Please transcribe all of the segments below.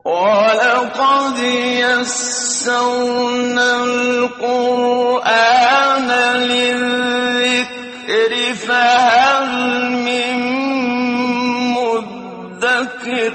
وَلَقَدْ يَسَّرْنَا الْقُرْآنَ لِلذِّكْرِ فَهَلْ مِن مُّدَّكِرٍ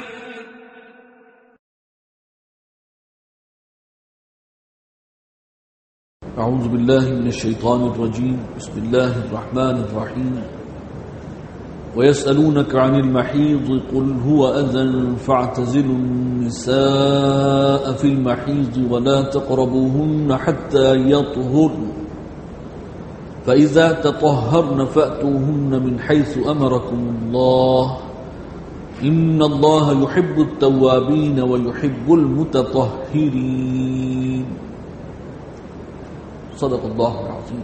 اعوذ باللہ من الشیطان الرجیم بسم اللہ الرحمن الرحیم وَيَسْأَلُونَكَ عَنِ الْمَحِيضِ قُلْ هُوَ أَذًى فَاعْتَزِلُوا النِّسَاءَ فِي الْمَحِيضِ وَلَا تَقْرَبُوهُنَّ حَتَّى يَطْهُرْنَ فَإِذَا تَطَهَّرْنَ فَأْتُوهُنَّ مِنْ حَيْثُ أَمَرَكُمُ اللَّهُ إِنَّ اللَّهَ يُحِبُّ التَّوَّابِينَ وَيُحِبُّ الْمُتَطَهِّرِينَ صدق اللہ العظیم.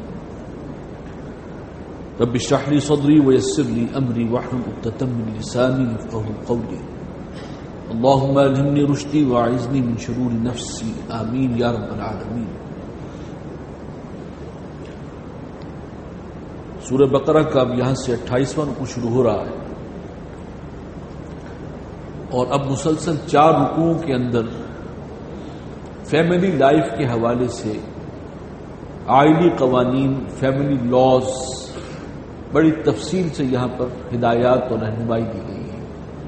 رب اشرح لي صدری ويسر لي امری واحلل عقدۃ من لسانی يفقهوا قولی. اللهم الهمني رشدی واعذنی من شرور نفسی آمین یا رب العالمین. سورہ بقرہ کا اب یہاں سے 28واں رکوع شروع ہو رہا ہے اور اب مسلسل 4 رکوعوں کے اندر فیملی لائف کے حوالے سے آئلی قوانین، فیملی لاز بڑی تفصیل سے یہاں پر ہدایات اور رہنمائی دی گئی ہے.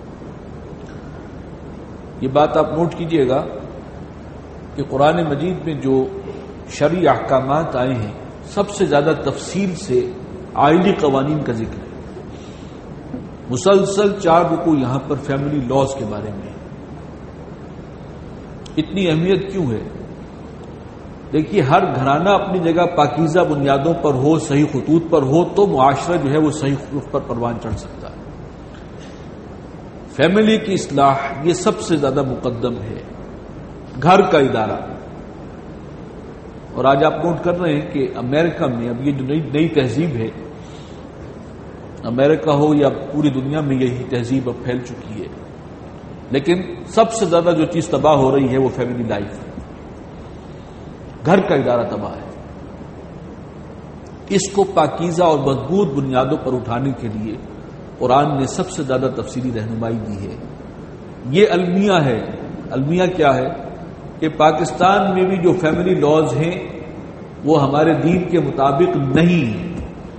یہ بات آپ نوٹ کیجئے گا کہ قرآن مجید میں جو شرعی احکامات آئے ہیں سب سے زیادہ تفصیل سے آئلی قوانین کا ذکر ہے. مسلسل 4 رکوع یہاں پر فیملی لاز کے بارے میں. اتنی اہمیت کیوں ہے؟ دیکھیے، ہر گھرانہ اپنی جگہ پاکیزہ بنیادوں پر ہو، صحیح خطوط پر ہو تو معاشرہ جو ہے وہ صحیح خطوط پر پروان چڑھ سکتا ہے. فیملی کی اصلاح یہ سب سے زیادہ مقدم ہے، گھر کا ادارہ. اور آج آپ نوٹ کر رہے ہیں کہ امریکہ میں اب یہ جو نئی تہذیب ہے، امریکہ ہو یا پوری دنیا میں یہی تہذیب اب پھیل چکی ہے، لیکن سب سے زیادہ جو چیز تباہ ہو رہی ہے وہ فیملی لائف ہے. گھر کا ادارہ تباہ ہے. اس کو پاکیزہ اور مضبوط بنیادوں پر اٹھانے کے لیے قرآن نے سب سے زیادہ تفصیلی رہنمائی دی ہے. یہ المیہ ہے. المیہ کیا ہے؟ کہ پاکستان میں بھی جو فیملی لاز ہیں وہ ہمارے دین کے مطابق نہیں ہیں.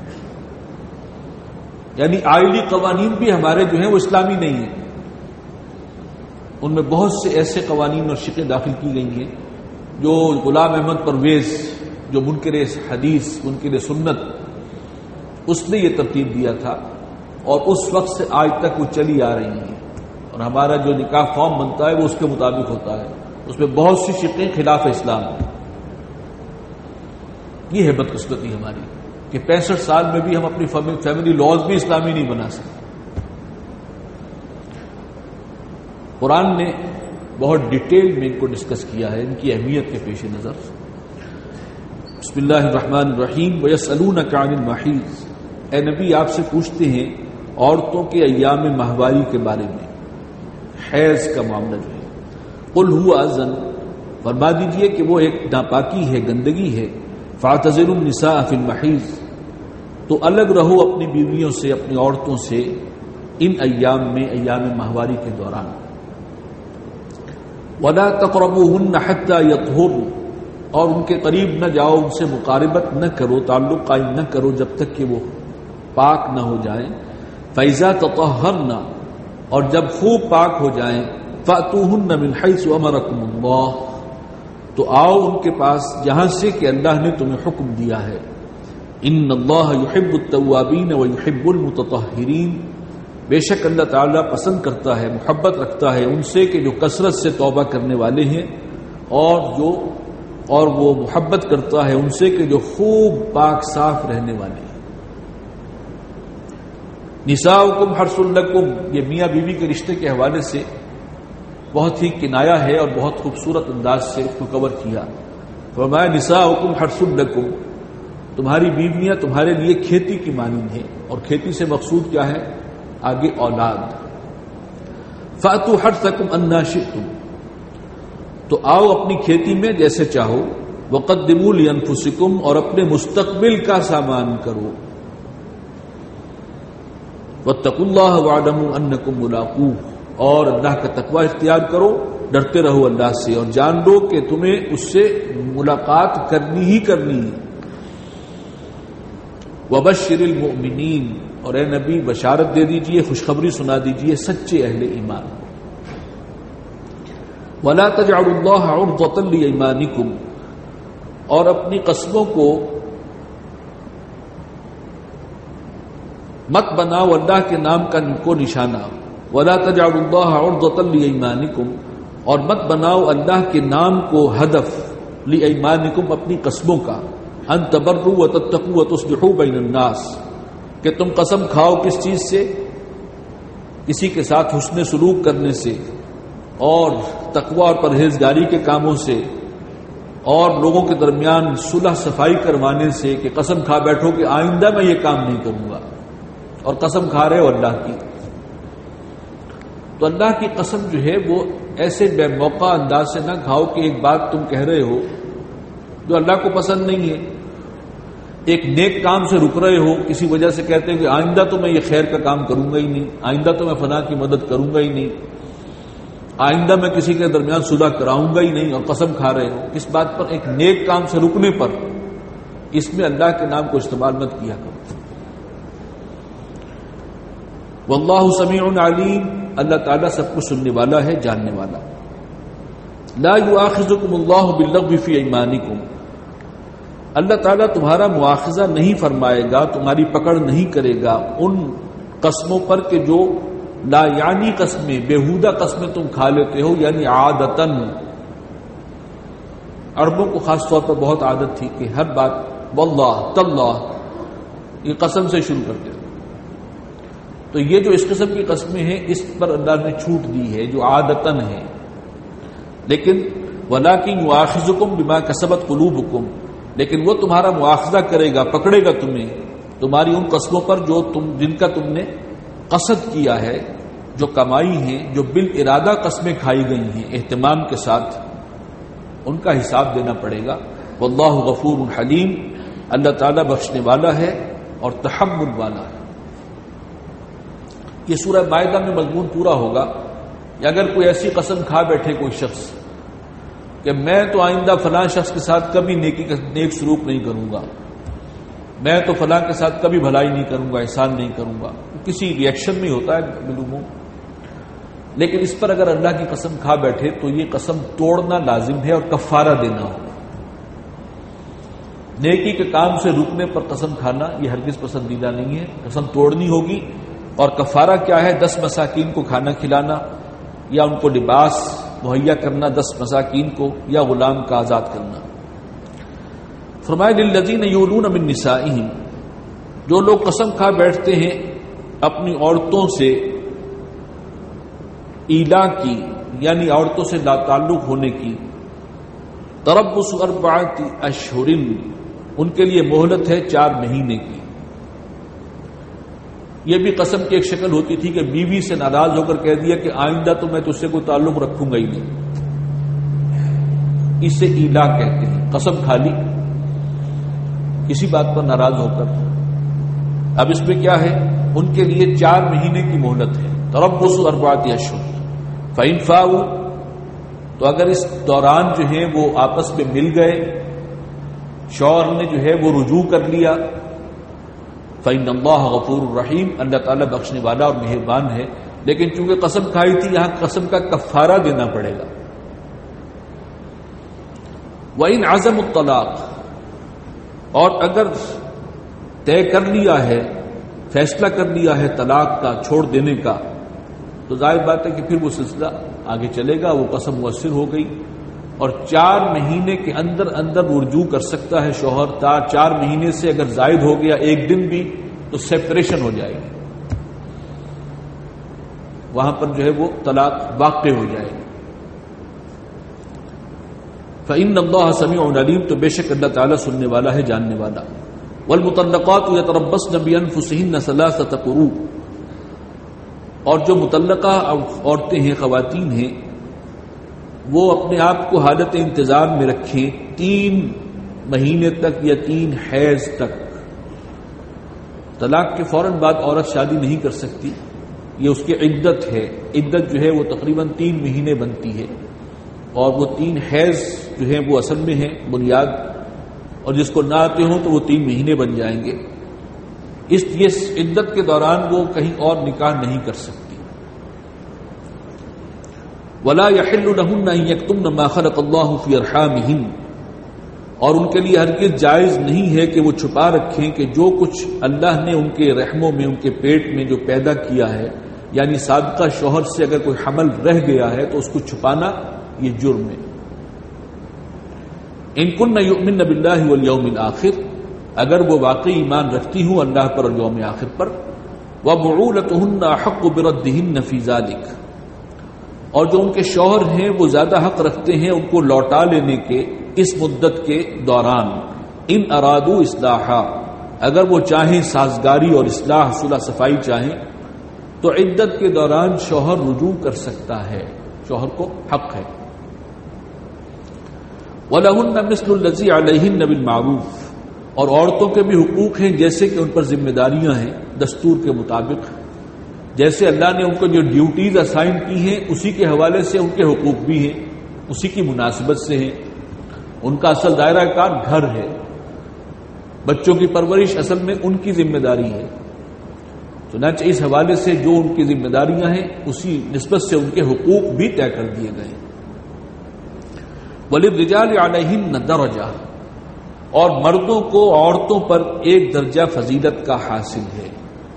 یعنی آئلی قوانین بھی ہمارے جو ہیں وہ اسلامی نہیں ہیں. ان میں بہت سے ایسے قوانین اور شقیں داخل کی گئی ہیں جو غلام احمد پرویز، جو منکر حدیث، منکر سنت، اس نے یہ ترتیب دیا تھا اور اس وقت سے آج تک وہ چلی آ رہی ہیں. اور ہمارا جو نکاح فارم بنتا ہے وہ اس کے مطابق ہوتا ہے. اس میں بہت سی شقیں خلاف اسلام ہیں. یہ ہے بدقسمتی ہماری کہ 65 سال میں بھی ہم اپنی فیملی لاز بھی اسلامی نہیں بنا سکتے. قرآن نے بہت ڈیٹیل میں ان کو ڈسکس کیا ہے ان کی اہمیت کے پیش نظر. بسم اللہ الرحمن الرحیم. وَيَسْأَلُونَكَ عَنِ الْمَحِيضِ. اے نبی آپ سے پوچھتے ہیں عورتوں کے ایام ماہواری کے بارے میں، حیض کا معاملہ جو ہے. قُلْ هُوَ أَذًى. فرما دیجئے کہ وہ ایک ناپاکی ہے، گندگی ہے. فَاعْتَزِلُوا النِّسَاءَ فِي الْمَحِيضِ. تو الگ رہو اپنی بیویوں سے، اپنی عورتوں سے ان ایام میں، ایام ماہواری کے دوران. وَلَا تَقْرَبُوهُنَّ حَتَّى يَطْهُرْنَ. اور ان کے قریب نہ جاؤ، ان سے مقاربت نہ کرو، تعلق قائم نہ کرو جب تک کہ وہ پاک نہ ہو جائیں. فَإِذَا تَطَهَّرْنَ. اور جب خوب پاک ہو جائیں. فَأْتُوهُنَّ مِنْ حَيْثُ أَمَرَكُمُ اللَّهُ. تو آؤ ان کے پاس جہاں سے کہ اللہ نے تمہیں حکم دیا ہے. إِنَّ اللَّهَ يُحِبُّ التَّوَّابِينَ وَيُحِبُّ الْمُتَطَهِّرِينَ. بے شک اللہ تعالیٰ پسند کرتا ہے، محبت رکھتا ہے ان سے کہ جو کثرت سے توبہ کرنے والے ہیں، اور وہ محبت کرتا ہے ان سے کہ جو خوب پاک صاف رہنے والے ہیں. نساؤکم حرث لکم. یہ میاں بیوی کے رشتے کے حوالے سے بہت ہی کنایا ہے اور بہت خوبصورت انداز سے اس کو کور کیا. فرمایا نساؤکم حرث لکم. تمہاری بیویاں تمہارے لیے کھیتی کی مانند ہیں. اور کھیتی سے مقصود کیا ہے؟ آگے اولاد. فَأْتُوا حَرْثَكُمْ أَنَّا شِئْتُمْ. تو آؤ اپنی کھیتی میں جیسے چاہو. وَقَدِّمُوا لِأَنفُسِكُمْ. اور اپنے مستقبل کا سامان کرو. وَاتَّقُوا اللَّهَ وَاعْلَمُوا أَنَّكُمْ مُلَاقُوهُ. اور اللہ کا تقوی اختیار کرو ڈرتے رہو اللہ سے اور جان لو کہ تمہیں اس سے ملاقات کرنی ہی کرنی ہے. وبشر المؤمنین، اور اے نبی بشارت دے دیجئے، خوشخبری سنا دیجئے سچے اہل ایمان. ولا تجعلوا اللہ عرضۃ لایمانکم، اور اپنی قسموں کو مت بناؤ اللہ کے نام کا کو نشانہ. ولا تجعلوا اللہ عرضۃ لایمانکم، اور مت بناؤ اللہ کے نام کو ہدف لایمانکم اپنی قسموں کا. ان تبروا وتتقوا وتصلحوا بین الناس، کہ تم قسم کھاؤ کس چیز سے؟ کسی کے ساتھ حسن سلوک کرنے سے اور تقوی اور پرہیزگاری کے کاموں سے اور لوگوں کے درمیان صلح صفائی کروانے سے، کہ قسم کھا بیٹھو کہ آئندہ میں یہ کام نہیں کروں گا، اور قسم کھا رہے ہو اللہ کی. تو اللہ کی قسم جو ہے وہ ایسے بے موقع انداز سے نہ کھاؤ کہ ایک بات تم کہہ رہے ہو جو اللہ کو پسند نہیں ہے. ایک نیک کام سے رک رہے ہو کسی وجہ سے، کہتے ہیں کہ آئندہ تو میں یہ خیر کا کام کروں گا ہی نہیں، آئندہ تو میں فلاں کی مدد کروں گا ہی نہیں، آئندہ میں کسی کے درمیان صلح کراؤں گا ہی نہیں، اور قسم کھا رہے ہو. اس بات پر، ایک نیک کام سے رکنے پر، اس میں اللہ کے نام کو استعمال مت کیا کرو. واللہ سمیع علیم، اللہ تعالیٰ سب کو سننے والا ہے، جاننے والا. لا یؤاخذکم اللہ باللغو فی ایمانکم، اللہ تعالیٰ تمہارا مواخذہ نہیں فرمائے گا، تمہاری پکڑ نہیں کرے گا ان قسموں پر کہ جو لا یعنی قسمیں، بیہودہ قسمیں تم کھا لیتے ہو. یعنی عادتاً، عربوں کو خاص طور پر بہت عادت تھی کہ ہر بات واللہ تاللہ یہ قسم سے شروع کرتے تھے. تو یہ جو اس قسم کی قسمیں ہیں اس پر اللہ نے چھوٹ دی ہے جو عادتاً ہے. لیکن وَلَٰكِن يُؤَاخِذُكُم بِمَا كَسَبَتْ قُلُوبُكُم، لیکن وہ تمہارا مواخذہ کرے گا، پکڑے گا تمہیں تمہاری ان قسموں پر جو جن کا تم نے قصد کیا ہے، جو کمائی ہیں، جو بالارادہ قسمیں کھائی گئی ہیں اہتمام کے ساتھ، ان کا حساب دینا پڑے گا. واللہ غفور حلیم، اللہ تعالیٰ بخشنے والا ہے اور تحمل والا ہے. یہ سورہ مائدہ میں مضمون پورا ہوگا. اگر کوئی ایسی قسم کھا بیٹھے کوئی شخص کہ میں تو آئندہ فلاں شخص کے ساتھ کبھی نیک سلوک نہیں کروں گا، میں تو فلاں کے ساتھ کبھی بھلائی نہیں کروں گا، احسان نہیں کروں گا، کسی ریئیکشن میں ہوتا ہے بالعموم. لیکن اس پر اگر اللہ کی قسم کھا بیٹھے تو یہ قسم توڑنا لازم ہے اور کفارہ دینا ہوگا. نیکی کے کام سے رکنے پر قسم کھانا یہ ہرگز پسندیدہ نہیں ہے، قسم توڑنی ہوگی. اور کفارہ کیا ہے؟ 10 مساکین کو کھانا کھلانا، یا ان کو لباس مہیا کرنا 10 مساکین کو، یا غلام کا آزاد کرنا. فرمایا للذین یولون من نسائہم، جو لوگ قسم کھا بیٹھتے ہیں اپنی عورتوں سے ایلا کی، یعنی عورتوں سے لا تعلق ہونے کی. تربص 4 اشہر، ان کے لیے مہلت ہے 4 مہینے کی. یہ بھی قسم کی ایک شکل ہوتی تھی کہ بیوی سے ناراض ہو کر کہہ دیا کہ آئندہ تو میں تجھ سے کوئی تعلق رکھوں گا ہی نہیں. اسے ایلا کہتے ہیں. قسم کھا لی کسی بات پر ناراض ہو کر. اب اس میں کیا ہے؟ ان کے لیے 4 مہینے کی مہلت ہے. تربص 4 اشہر فإن فاؤوا، تو اگر اس دوران جو ہے وہ آپس میں مل گئے، شوہر نے جو ہے وہ رجوع کر لیا، فإن اللہ غفور الرحیم، اللہ تعالیٰ بخشنے والا اور مہربان ہے. لیکن چونکہ قسم کھائی تھی یہاں قسم کا کفارہ دینا پڑے گا. وإن عزموا الطلاق، اور اگر طے کر لیا ہے، فیصلہ کر لیا ہے طلاق کا، چھوڑ دینے کا، تو ظاہر بات ہے کہ پھر وہ سلسلہ آگے چلے گا، وہ قسم مؤثر ہو گئی. اور 4 مہینے کے اندر اندر رجوع کر سکتا ہے شوہر. 4 مہینے سے اگر زائد ہو گیا 1 دن بھی تو سیپریشن ہو جائے گی، وہاں پر جو ہے وہ طلاق واقع ہو جائے گی. فإن اللہ سمیع علیم، تو بے شک اللہ تعالیٰ سننے والا ہے، جاننے والا. والمطلقات یتربصن بانفسہن 3 قروء، اور جو مطلقہ عورتیں ہیں، خواتین ہیں، وہ اپنے آپ کو حالت انتظار میں رکھیں 3 مہینے تک یا 3 حیض تک. طلاق کے فوراً بعد عورت شادی نہیں کر سکتی، یہ اس کی عدت ہے. عدت جو ہے وہ تقریباً 3 مہینے بنتی ہے. اور وہ 3 حیض جو ہیں وہ اصل میں ہیں بنیاد، اور جس کو نہ آتے ہوں تو وہ 3 مہینے بن جائیں گے. اس عدت کے دوران وہ کہیں اور نکاح نہیں کر سکتی. وَلَا يَحِلُّ لَهُنَّ أَن يَكْتُمْنَ مَا خَلَقَ اللَّهُ فِي أَرْحَامِهِنَّ، اور ان کے لیے ہرگز جائز نہیں ہے کہ وہ چھپا رکھیں کہ جو کچھ اللہ نے ان کے رحموں میں، ان کے پیٹ میں جو پیدا کیا ہے، یعنی سابقہ شوہر سے اگر کوئی حمل رہ گیا ہے تو اس کو چھپانا یہ جرم ہے. ان كن يؤمن بالله واليوم الآخر، اگر وہ واقعی ایمان رکھتی ہوں اللہ پر اور یوم آخر پر. وَبُعُولَتُهُنَّ أَحَقُّ بِرَدِّهِنَّ فِي ذَلِكَ، اور جو ان کے شوہر ہیں وہ زیادہ حق رکھتے ہیں ان کو لوٹا لینے کے اس مدت کے دوران. ان ارادو اصلاحا، اگر وہ چاہیں سازگاری اور اصلاح، صلح صفائی چاہیں تو عدت کے دوران شوہر رجوع کر سکتا ہے، شوہر کو حق ہے. وَلَهُنَّ مِثْلُ الَّذِي عَلَيْهِنَّ بِالْمَعْرُوفِ، اور عورتوں کے بھی حقوق ہیں جیسے کہ ان پر ذمہ داریاں ہیں دستور کے مطابق. جیسے اللہ نے ان کو جو ڈیوٹیز اسائن کی ہیں اسی کے حوالے سے ان کے حقوق بھی ہیں، اسی کی مناسبت سے ہیں. ان کا اصل دائرہ کار گھر ہے، بچوں کی پرورش اصل میں ان کی ذمہ داری ہے. چنانچہ اس حوالے سے جو ان کی ذمہ داریاں ہیں اسی نسبت سے ان کے حقوق بھی طے کر دیے گئے. وَلِلرِّجَالِ عَلَيْهِنَّ دَرَجَةٌ، اور مردوں کو عورتوں پر ایک درجہ فضیلت کا حاصل ہے.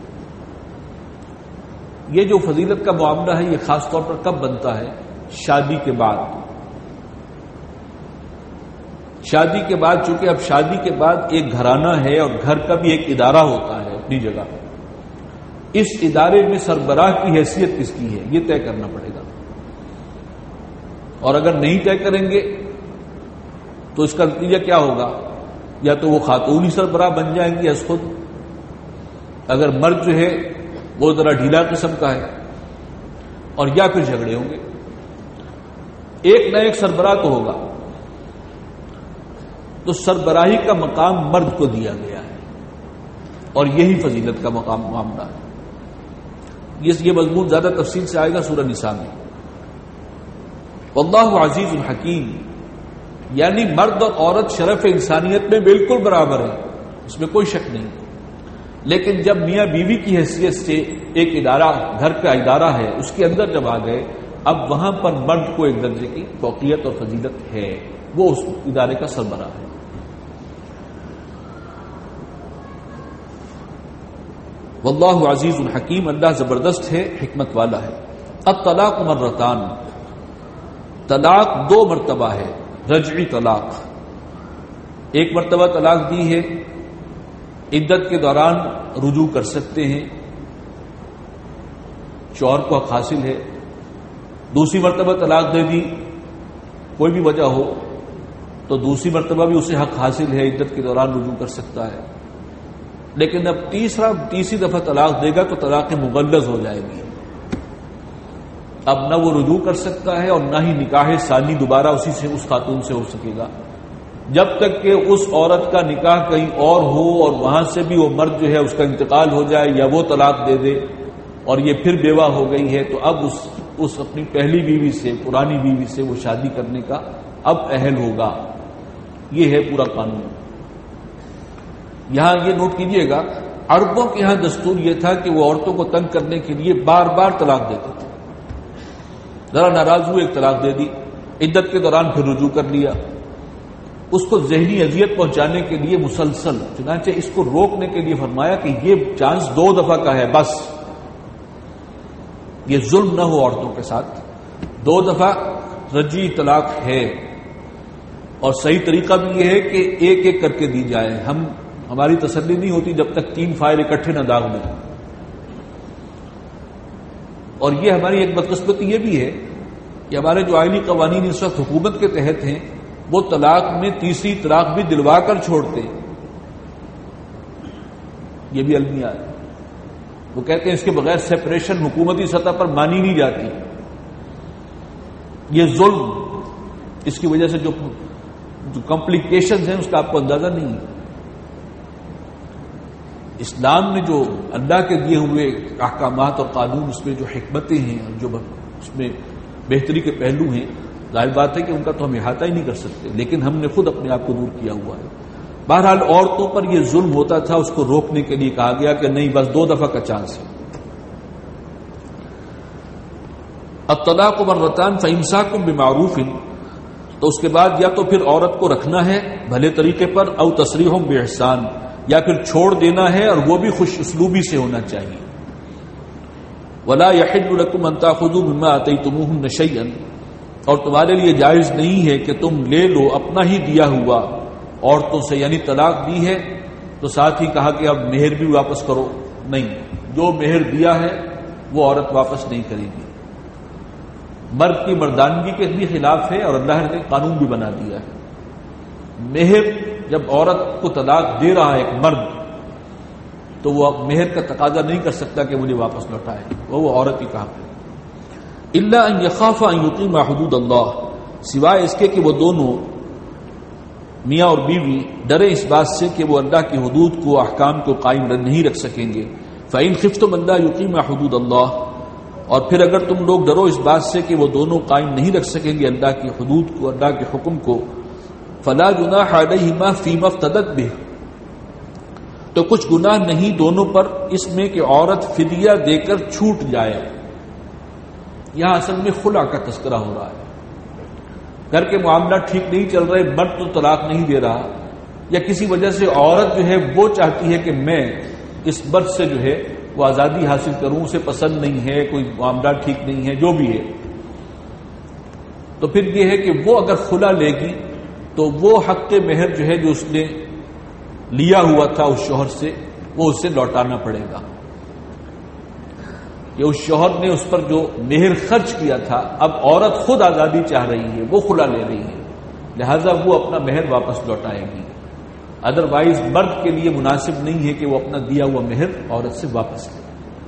یہ جو فضیلت کا معاملہ ہے یہ خاص طور پر کب بنتا ہے؟ شادی کے بعد. شادی کے بعد، چونکہ اب شادی کے بعد ایک گھرانہ ہے اور گھر کا بھی ایک ادارہ ہوتا ہے اپنی جگہ، اس ادارے میں سربراہ کی حیثیت کس کی ہے یہ طے کرنا پڑے گا. اور اگر نہیں طے کریں گے تو اس کا نتیجہ کیا ہوگا؟ یا تو وہ خاتون ہی سربراہ بن جائیں گی از خود، اگر مرد جو ہے وہ ذرا ڈھیلا قسم کا ہے، اور یا پھر جھگڑے ہوں گے. ایک نہ ایک سربراہ تو ہوگا. تو سربراہی کا مقام مرد کو دیا گیا ہے اور یہی فضیلت کا مقام معاملہ ہے. یہ مضمون زیادہ تفصیل سے آئے گا سورہ نساء میں. واللہ عزیز الحکیم، یعنی مرد اور عورت شرف انسانیت میں بالکل برابر ہیں، اس میں کوئی شک نہیں. لیکن جب میاں بیوی کی حیثیت سے ایک ادارہ، گھر کا ادارہ ہے، اس کے اندر جب آ گئے، اب وہاں پر مرد کو ایک درجے کی فوقیت اور فضیلت ہے، وہ اس ادارے کا سربراہ ہے. واللہ عزیز الحکیم، اللہ زبردست ہے، حکمت والا ہے. الطلاق مرتان، طلاق 2 مرتبہ ہے. رجعی طلاق، ایک مرتبہ طلاق دی ہے، عدت کے دوران رجوع کر سکتے ہیں، شوہر کو حق حاصل ہے. دوسری مرتبہ طلاق دے دی، کوئی بھی وجہ ہو تو دوسری مرتبہ بھی اسے حق حاصل ہے، عدت کے دوران رجوع کر سکتا ہے. لیکن اب تیسری دفعہ طلاق دے گا تو طلاق مغلظ ہو جائے گی. اب نہ وہ رجوع کر سکتا ہے اور نہ ہی نکاح ثانی دوبارہ اس خاتون سے ہو سکے گا، جب تک کہ اس عورت کا نکاح کہیں اور ہو اور وہاں سے بھی وہ مرد جو ہے اس کا انتقال ہو جائے یا وہ طلاق دے دے اور یہ پھر بیوہ ہو گئی ہے، تو اب اس اپنی پہلی بیوی سے، پرانی بیوی سے وہ شادی کرنے کا اب اہل ہوگا. یہ ہے پورا قانون. یہاں یہ نوٹ کیجئے گا، عربوں کے یہاں دستور یہ تھا کہ وہ عورتوں کو تنگ کرنے کے لیے بار بار طلاق دیتے تھے. ذرا ناراض ہوئے ایک طلاق دے دی، عدت کے دوران پھر رجوع کر لیا. اس کو ذہنی اذیت پہنچانے کے لیے مسلسل، چنانچہ اس کو روکنے کے لیے فرمایا کہ یہ چانس 2 دفعہ کا ہے، بس یہ ظلم نہ ہو عورتوں کے ساتھ. 2 دفعہ رجعی طلاق ہے، اور صحیح طریقہ بھی یہ ہے کہ ایک ایک کر کے دی جائے. ہماری تسلی نہیں ہوتی جب تک 3 فائل اکٹھے نہ داغ دیں. اور یہ ہماری ایک بدقسمتی یہ بھی ہے کہ ہمارے جو آئینی قوانین اس وقت حکومت کے تحت ہیں وہ طلاق میں تیسری طلاق بھی دلوا کر چھوڑتے ہیں. یہ بھی المیہ ہے. وہ کہتے ہیں اس کے بغیر سیپریشن حکومتی سطح پر مانی نہیں جاتی. یہ ظلم، اس کی وجہ سے جو کمپلیکیشنز ہیں اس کا آپ کو اندازہ نہیں ہے. اسلام نے جو اللہ کے دیے ہوئے احکامات اور قانون، اس میں جو حکمتیں ہیں اور جو اس میں بہتری کے پہلو ہیں، ظاہر بات ہے کہ ان کا تو ہم احاطہ ہی نہیں کر سکتے، لیکن ہم نے خود اپنے آپ کو دور کیا ہوا ہے۔ بہرحال عورتوں پر یہ ظلم ہوتا تھا، اس کو روکنے کے لیے کہا گیا کہ نہیں، بس 2 دفعہ کا چانس ہے۔ الطلاق مرتان فامساک بمعروف، تو اس کے بعد یا تو پھر عورت کو رکھنا ہے بھلے طریقے پر، او تسریح باحسان، یا پھر چھوڑ دینا ہے اور وہ بھی خوش اسلوبی سے ہونا چاہیے۔ ولا يحل لكم ان تاخذوا مما اتيتموهن شيئا، اور تمہارے لیے جائز نہیں ہے کہ تم لے لو اپنا ہی دیا ہوا عورتوں سے، یعنی طلاق دی ہے تو ساتھ ہی کہا کہ اب مہر بھی واپس کرو، نہیں، جو مہر دیا ہے وہ عورت واپس نہیں کرے گی۔ مرد کی مردانگی کے بھی خلاف ہے، اور اللہ نے قانون بھی بنا دیا ہے۔ مہر جب عورت کو طلاق دے رہا ہے ایک مرد، تو وہ مہر کا تقاضا نہیں کر سکتا کہ مجھے واپس لوٹائے، وہ عورت ہی کہا الا ان يخاف ان يقيم حدود اللہ، سوائے اس کے کہ وہ دونوں میاں اور بیوی ڈرے اس بات سے کہ وہ اللہ کی حدود کو، احکام کو قائم نہیں رکھ سکیں گے۔ فإن خفتم الا يقيم حدود اللہ، اور پھر اگر تم لوگ ڈرو اس بات سے کہ وہ دونوں قائم نہیں رکھ سکیں گے اللہ کی حدود کو، اللہ کے حکم کو، فلا جناح علیہما فیما افتدت بہ، تو کچھ گناہ نہیں دونوں پر اس میں کہ عورت فدیہ دے کر چھوٹ جائے۔ یہاں اصل میں خلع کا تذکرہ ہو رہا ہے، گھر کے معاملات ٹھیک نہیں چل رہے، مرد تو طلاق نہیں دے رہا، یا کسی وجہ سے عورت جو ہے وہ چاہتی ہے کہ میں اس مرد سے جو ہے وہ آزادی حاصل کروں، اسے پسند نہیں ہے، کوئی معاملات ٹھیک نہیں ہے، جو بھی ہے، تو پھر یہ ہے کہ وہ اگر خلع لے گی تو وہ حق مہر جو ہے جو اس نے لیا ہوا تھا اس شوہر سے، وہ اسے لوٹانا پڑے گا، کہ اس شوہر نے اس پر جو مہر خرچ کیا تھا، اب عورت خود آزادی چاہ رہی ہے، وہ خلع لے رہی ہے، لہذا وہ اپنا مہر واپس لوٹائے گی۔ ادروائز مرد کے لیے مناسب نہیں ہے کہ وہ اپنا دیا ہوا مہر عورت سے واپس لے۔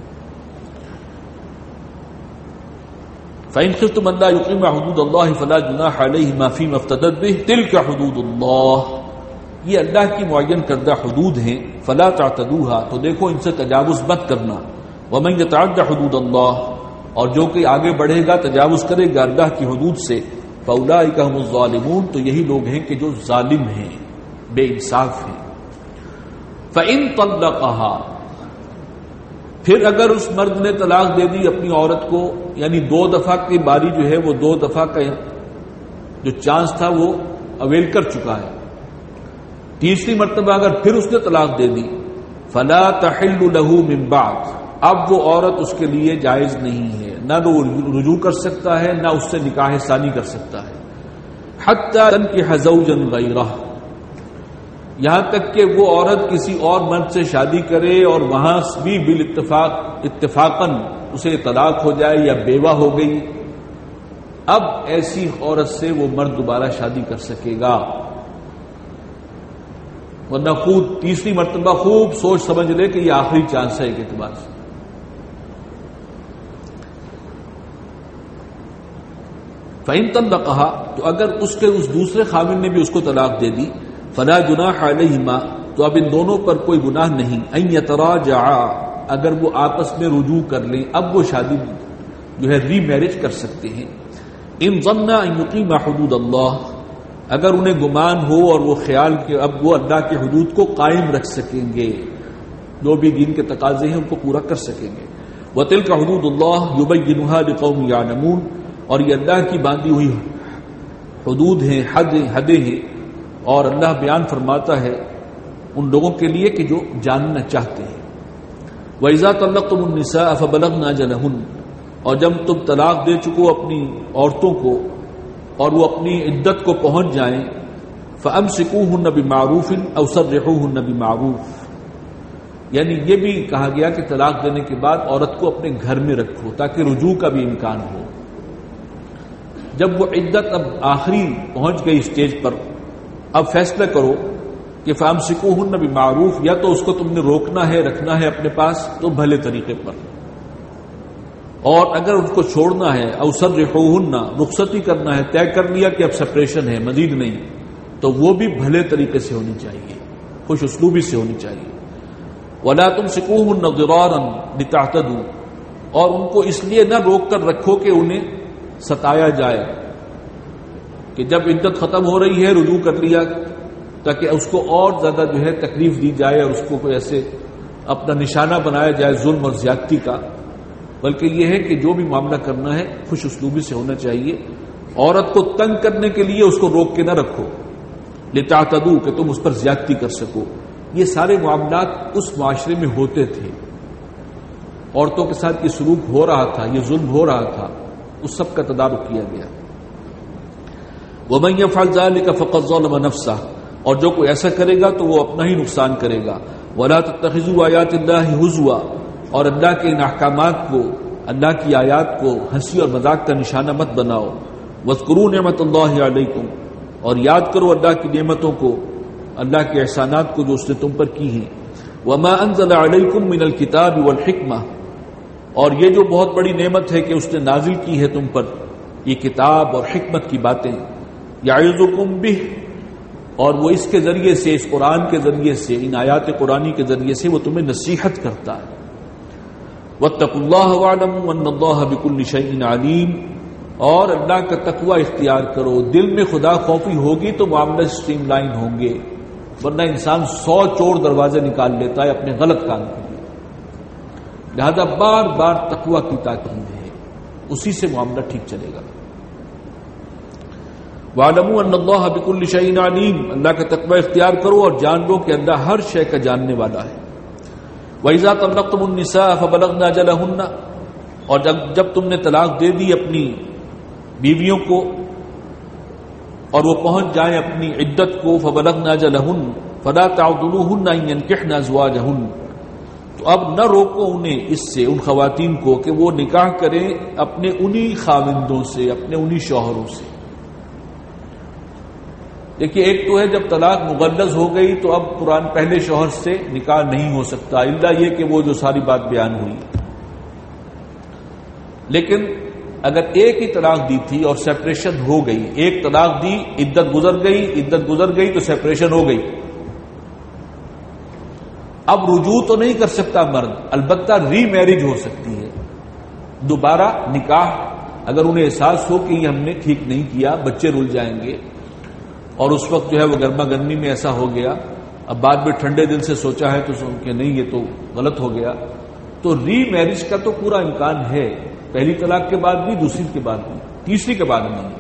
فإن خفتم ألا يقيما حدود الله فلا جناح عليهما فيما افتدت به تلك حدود الله، یہ اللہ کی معین کردہ حدود ہیں، فلا تعتدوها، تو دیکھو ان سے تجاوز مت کرنا۔ ومن يتعد حدود اللہ، اور جو کہ آگے بڑھے گا تجاوز کرے گا اللہ کی حدود سے، فاولئک هم الظالمون، تو یہی لوگ ہیں کہ جو ظالم ہیں، بے انصاف ہیں۔ فإن طلقها، پھر اگر اس مرد نے طلاق دے دی اپنی عورت کو، یعنی 2 دفعہ کی باری جو ہے وہ 2 دفعہ کا جو چانس تھا وہ اویل کر چکا ہے، تیسری مرتبہ اگر پھر اس نے طلاق دے دی، فلا تحل له من بعد، اب وہ عورت اس کے لیے جائز نہیں ہے، نہ وہ رجوع کر سکتا ہے، نہ اس سے نکاح ثانی کر سکتا ہے، حتی تنکح زوجا غیرہ، یہاں تک کہ وہ عورت کسی اور مرد سے شادی کرے اور وہاں بھی اتفاقاً اسے طلاق ہو جائے یا بیوہ ہو گئی، اب ایسی عورت سے وہ مرد دوبارہ شادی کر سکے گا، ورنہ خود تیسری مرتبہ خوب سوچ سمجھ لے کہ یہ آخری چانس ہے ایک اعتبار سے۔ فإن طلقها، تو اگر اس کے اس دوسرے خاوند نے بھی اس کو طلاق دے دی، فلا جناح علیہما، تو اب ان دونوں پر کوئی گناہ نہیں، ان یتراجعا، اگر وہ آپس میں رجوع کر لیں، اب وہ شادی جو ہے ری میرج کر سکتے ہیں۔ ان ظنا ان یقیما حدود اللہ، اگر انہیں گمان ہو اور وہ خیال کہ اب وہ اللہ کی حدود کو قائم رکھ سکیں گے، جو بھی دین کے تقاضے ہیں ان کو پورا کر سکیں گے۔ وتلک حدود اللہ یبینها لقوم یعلمون، اور یہ اللہ کی باندھی ہوئی حدود ہیں، حدیں ہیں، اور اللہ بیان فرماتا ہے ان لوگوں کے لیے کہ جو جاننا چاہتے ہیں۔ وَإِذَا طَلَّقْتُمُ النِّسَاءَ فَبَلَغْنَ أَجَلَهُنَّ، اور جب تم طلاق دے چکو اپنی عورتوں کو اور وہ اپنی عدت کو پہنچ جائیں، فَأَمْسِكُوهُنَّ بِمَعْرُوفٍ أَوْ سَرِّحُوهُنَّ بِمَعْرُوف، یعنی یہ بھی کہا گیا کہ طلاق دینے کے بعد عورت کو اپنے گھر میں رکھو تاکہ رجوع کا بھی امکان ہو۔ جب وہ عدت اب آخری پہنچ گئی اسٹیج پر، اب فیصلہ کرو کہ فامسکوہن بمعروف، یا تو اس کو تم نے روکنا ہے، رکھنا ہے اپنے پاس تو بھلے طریقے پر، اور اگر ان کو چھوڑنا ہے، او سرحوہن، رخصتی کرنا ہے، طے کر لیا کہ اب سپریشن ہے، مزید نہیں، تو وہ بھی بھلے طریقے سے ہونی چاہیے، خوش اسلوبی سے ہونی چاہیے۔ ولا تمسکوہن ضرارا کہ جب عدت ختم ہو رہی ہے رجوع کر لیا، تاکہ اس کو اور زیادہ جو ہے تکلیف دی جائے اور اس کو کوئی ایسے اپنا نشانہ بنایا جائے ظلم اور زیادتی کا، بلکہ یہ ہے کہ جو بھی معاملہ کرنا ہے خوش اسلوبی سے ہونا چاہیے. عورت کو تنگ کرنے کے لیے اس کو روک کے نہ رکھو، لتعتدوا کہ تم اس پر زیادتی کر سکو. یہ سارے معاملات اس معاشرے میں ہوتے تھے، عورتوں کے ساتھ یہ سلوک ہو رہا تھا، یہ ظلم ہو رہا تھا، اس سب کا تدارک کیا گیا. وَمَن يَفْعَلْ ذَلِكَ فَقَدْ ظَلَمَ نَفْسَهُ، اور جو کوئی ایسا کرے گا تو وہ اپنا ہی نقصان کرے گا. وَلَا تَتَّخِذُوا آيَاتِ اللَّهِ هُزُوًا، اور اللہ کے ان احکامات کو، اللہ کی آیات کو ہنسی اور مذاق کا نشانہ مت بناؤ. وَاذْكُرُوا نِعْمَةَ اللَّهِ عَلَيْكُمْ، اور یاد کرو اللہ کی نعمتوں کو، اللہ کے احسانات کو جو اس نے تم پر کی ہیں. وَمَا أَنزَلَ عَلَيْكُمْ مِنَ الْكِتَابِ وَالْحِكْمَةِ، اور یہ جو بہت بڑی نعمت ہے کہ اس نے نازل کی ہے تم پر یہ کتاب اور حکمت کی باتیں. یعظکم بہ، اور وہ اس کے ذریعے سے، اس قرآن کے ذریعے سے، ان آیات قرآنی کے ذریعے سے وہ تمہیں نصیحت کرتا ہے. واتقوا اللہ واعلموا ان اللہ بکل شیء علیم، اور اللہ کا تقوی اختیار کرو. دل میں خدا خوفی ہوگی تو معاملے سٹریم لائن ہوں گے، ورنہ انسان 100 چور دروازے نکال لیتا ہے اپنے غلط کام کے لیے. لہذا بار بار تقوی کی تاکید ہے، اسی سے معاملہ ٹھیک چلے گا. وَاعْلَمُوا أَنَّ اللَّهَ بِكُلِّ شَيْءٍ عَلِيمٌ، اللہ کا تقوی اختیار کرو اور جان لو کہ اللہ ہر شے کا جاننے والا ہے. وَإِذَا طَلَّقْتُمُ النِّسَاءَ فَبَلَغْنَ أَجَلَهُنَّ، اور جب تم نے طلاق دے دی اپنی بیویوں کو اور وہ پہنچ جائیں اپنی عدت کو، فَبَلَغْنَ أَجَلَهُنَّ فَلَا تَعْضُلُوهُنَّ أَن يَنكِحْنَ أَزْوَاجَهُنَّ، تو اب نہ روکو انہیں اس سے، ان خواتین کو، کہ وہ نکاح کریں اپنے انہی خاوندوں سے، اپنے انہی شوہروں سے. دیکھیے ایک تو ہے جب طلاق مغلظ ہو گئی تو اب قرآن پہلے شوہر سے نکاح نہیں ہو سکتا، الا یہ کہ وہ جو ساری بات بیان ہوئی. لیکن اگر ایک ہی طلاق دی تھی اور سیپریشن ہو گئی، ایک طلاق دی، عدت گزر گئی تو سیپریشن ہو گئی، اب رجوع تو نہیں کر سکتا مرد، البتہ ری میرج ہو سکتی ہے، دوبارہ نکاح. اگر انہیں احساس ہو کہ یہ ہم نے ٹھیک نہیں کیا، بچے رل جائیں گے، اور اس وقت جو ہے وہ گرما گرمی میں ایسا ہو گیا، اب بعد میں ٹھنڈے دل سے سوچا ہے تو سن کے نہیں یہ تو غلط ہو گیا، تو ری میرج کا تو پورا امکان ہے، پہلی طلاق کے بعد بھی، دوسری کے بعد بھی، تیسری کے بعد نہیں.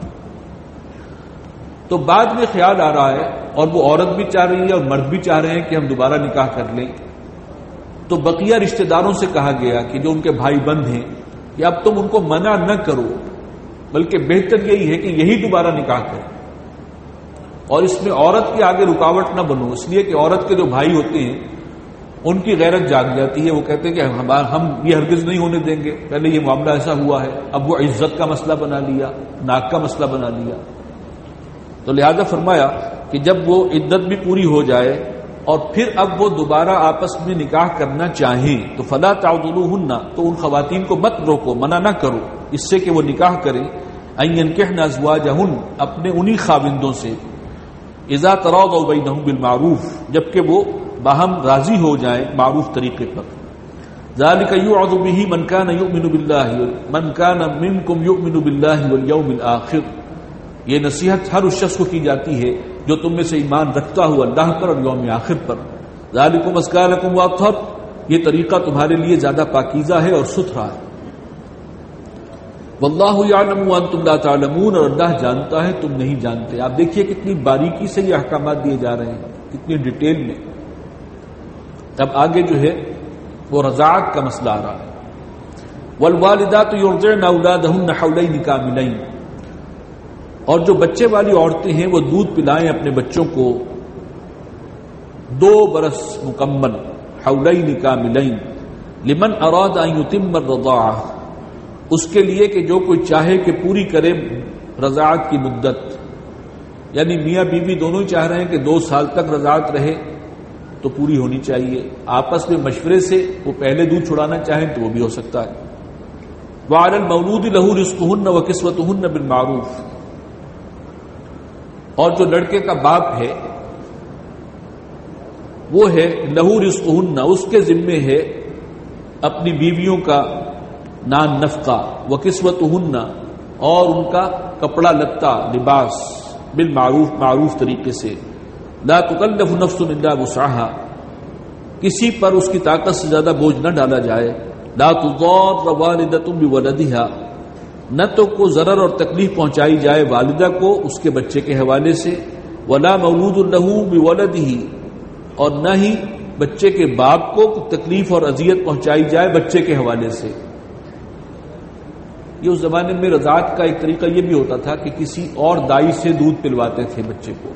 تو بعد میں خیال آ رہا ہے اور وہ عورت بھی چاہ رہی ہے اور مرد بھی چاہ رہے ہیں کہ ہم دوبارہ نکاح کر لیں، تو بقیہ رشتہ داروں سے کہا گیا کہ جو ان کے بھائی بند ہیں کہ اب تم ان کو منع نہ کرو، بلکہ بہتر یہی ہے کہ یہی دوبارہ نکاح کریں، اور اس میں عورت کی آگے رکاوٹ نہ بنو، اس لیے کہ عورت کے جو بھائی ہوتے ہیں ان کی غیرت جاگ جاتی ہے، وہ کہتے ہیں کہ ہم یہ ہرگز نہیں ہونے دیں گے، پہلے یہ معاملہ ایسا ہوا ہے، اب وہ عزت کا مسئلہ بنا لیا، ناک کا مسئلہ بنا لیا. تو لہذا فرمایا کہ جب وہ عدت بھی پوری ہو جائے اور پھر اب وہ دوبارہ آپس میں نکاح کرنا چاہیں تو فلا تعضلوہن، تو ان خواتین کو مت روکو، منع نہ کرو اس سے کہ وہ نکاح کریں، ان ينكحن ازواجهن، اپنے انہی خاوندوں سے، اذا تراضوا بینہم بالمعروف، جبکہ وہ باہم راضی ہو جائیں معروف طریقے پر. ذالک یوعظ بہ من کان یؤمن باللہ من کان منکم یؤمن باللہ والیوم الآخر، یہ نصیحت ہر اس شخص کو کی جاتی ہے جو تم میں سے ایمان رکھتا ہو اللہ پر اور یوم آخر پر. ذالکم ازکی لکم واطہر، یہ طریقہ تمہارے لیے زیادہ پاکیزہ ہے اور ستھرا ہے. واللہ یعلم وانتم لا تعلمون، اور اللہ جانتا ہے تم نہیں جانتے. آپ دیکھیے کتنی باریکی سے یہ احکامات دیے جا رہے ہیں، کتنی ڈیٹیل میں. اب آگے جو ہے وہ رضاعت کا مسئلہ آ رہا ہے. والوالدات یرضعن اولادہن حولین کاملین، اور جو بچے والی عورتیں ہیں وہ دودھ پلائیں اپنے بچوں کو 2 برس مکمل، حولین کاملین، لمن اراد ان یتم الرضاعہ، اس کے لیے کہ جو کوئی چاہے کہ پوری کرے رضاعت کی مدت. یعنی میاں بیوی دونوں ہی چاہ رہے ہیں کہ 2 سال تک رضاعت رہے تو پوری ہونی چاہیے، آپس میں مشورے سے وہ پہلے دودھ چھڑانا چاہیں تو وہ بھی ہو سکتا ہے. وعلی المولود لہ رزقہن وکسوتہن بالمعروف، اور جو لڑکے کا باپ ہے وہ ہے لہ رزقہن، اس کے ذمے ہے اپنی بیویوں کا نان نفقہ، وکسوتہن، اور ان کا کپڑا لتا لباس. بالمعروف معروف طریقے سے. لا تکلف نفس الا وسعها کسی پر اس کی طاقت سے زیادہ بوجھ نہ ڈالا جائے. لا تضار والدۃ بولدها نہ تو کو ضرر اور تکلیف پہنچائی جائے والدہ کو اس کے بچے کے حوالے سے. ولا مولود له بولده اور نہ ہی بچے کے باپ کو تکلیف اور اذیت پہنچائی جائے بچے کے حوالے سے. یہ اس زمانے میں رضاعت کا ایک طریقہ یہ بھی ہوتا تھا کہ کسی اور دائی سے دودھ پلواتے تھے بچے کو.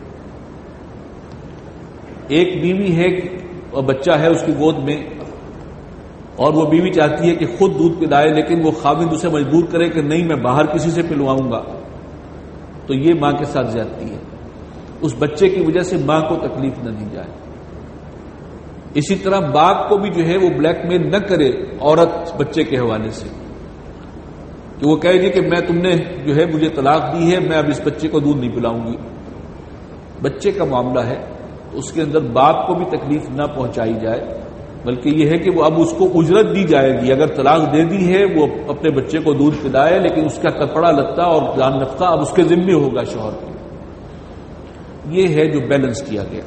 ایک بیوی ہے اور بچہ ہے اس کی گود میں اور وہ بیوی چاہتی ہے کہ خود دودھ پلائے لیکن وہ خاوند اسے مجبور کرے کہ نہیں میں باہر کسی سے پلواؤں گا، تو یہ ماں کے ساتھ زیادتی ہے. اس بچے کی وجہ سے ماں کو تکلیف نہ دی جائے. اسی طرح باپ کو بھی جو ہے وہ بلیک میل نہ کرے عورت بچے کے حوالے سے کہ وہ کہے گی کہ میں تم نے جو ہے مجھے طلاق دی ہے، میں اب اس بچے کو دودھ نہیں پلاؤں گی. بچے کا معاملہ ہے تو اس کے اندر باپ کو بھی تکلیف نہ پہنچائی جائے، بلکہ یہ ہے کہ وہ اب اس کو اجرت دی جائے گی. اگر طلاق دے دی ہے وہ اپنے بچے کو دودھ پلائے لیکن اس کا کپڑا لتا اور جان نفقہ اب اس کے ذمے ہوگا شوہر کے. یہ ہے جو بیلنس کیا گیا.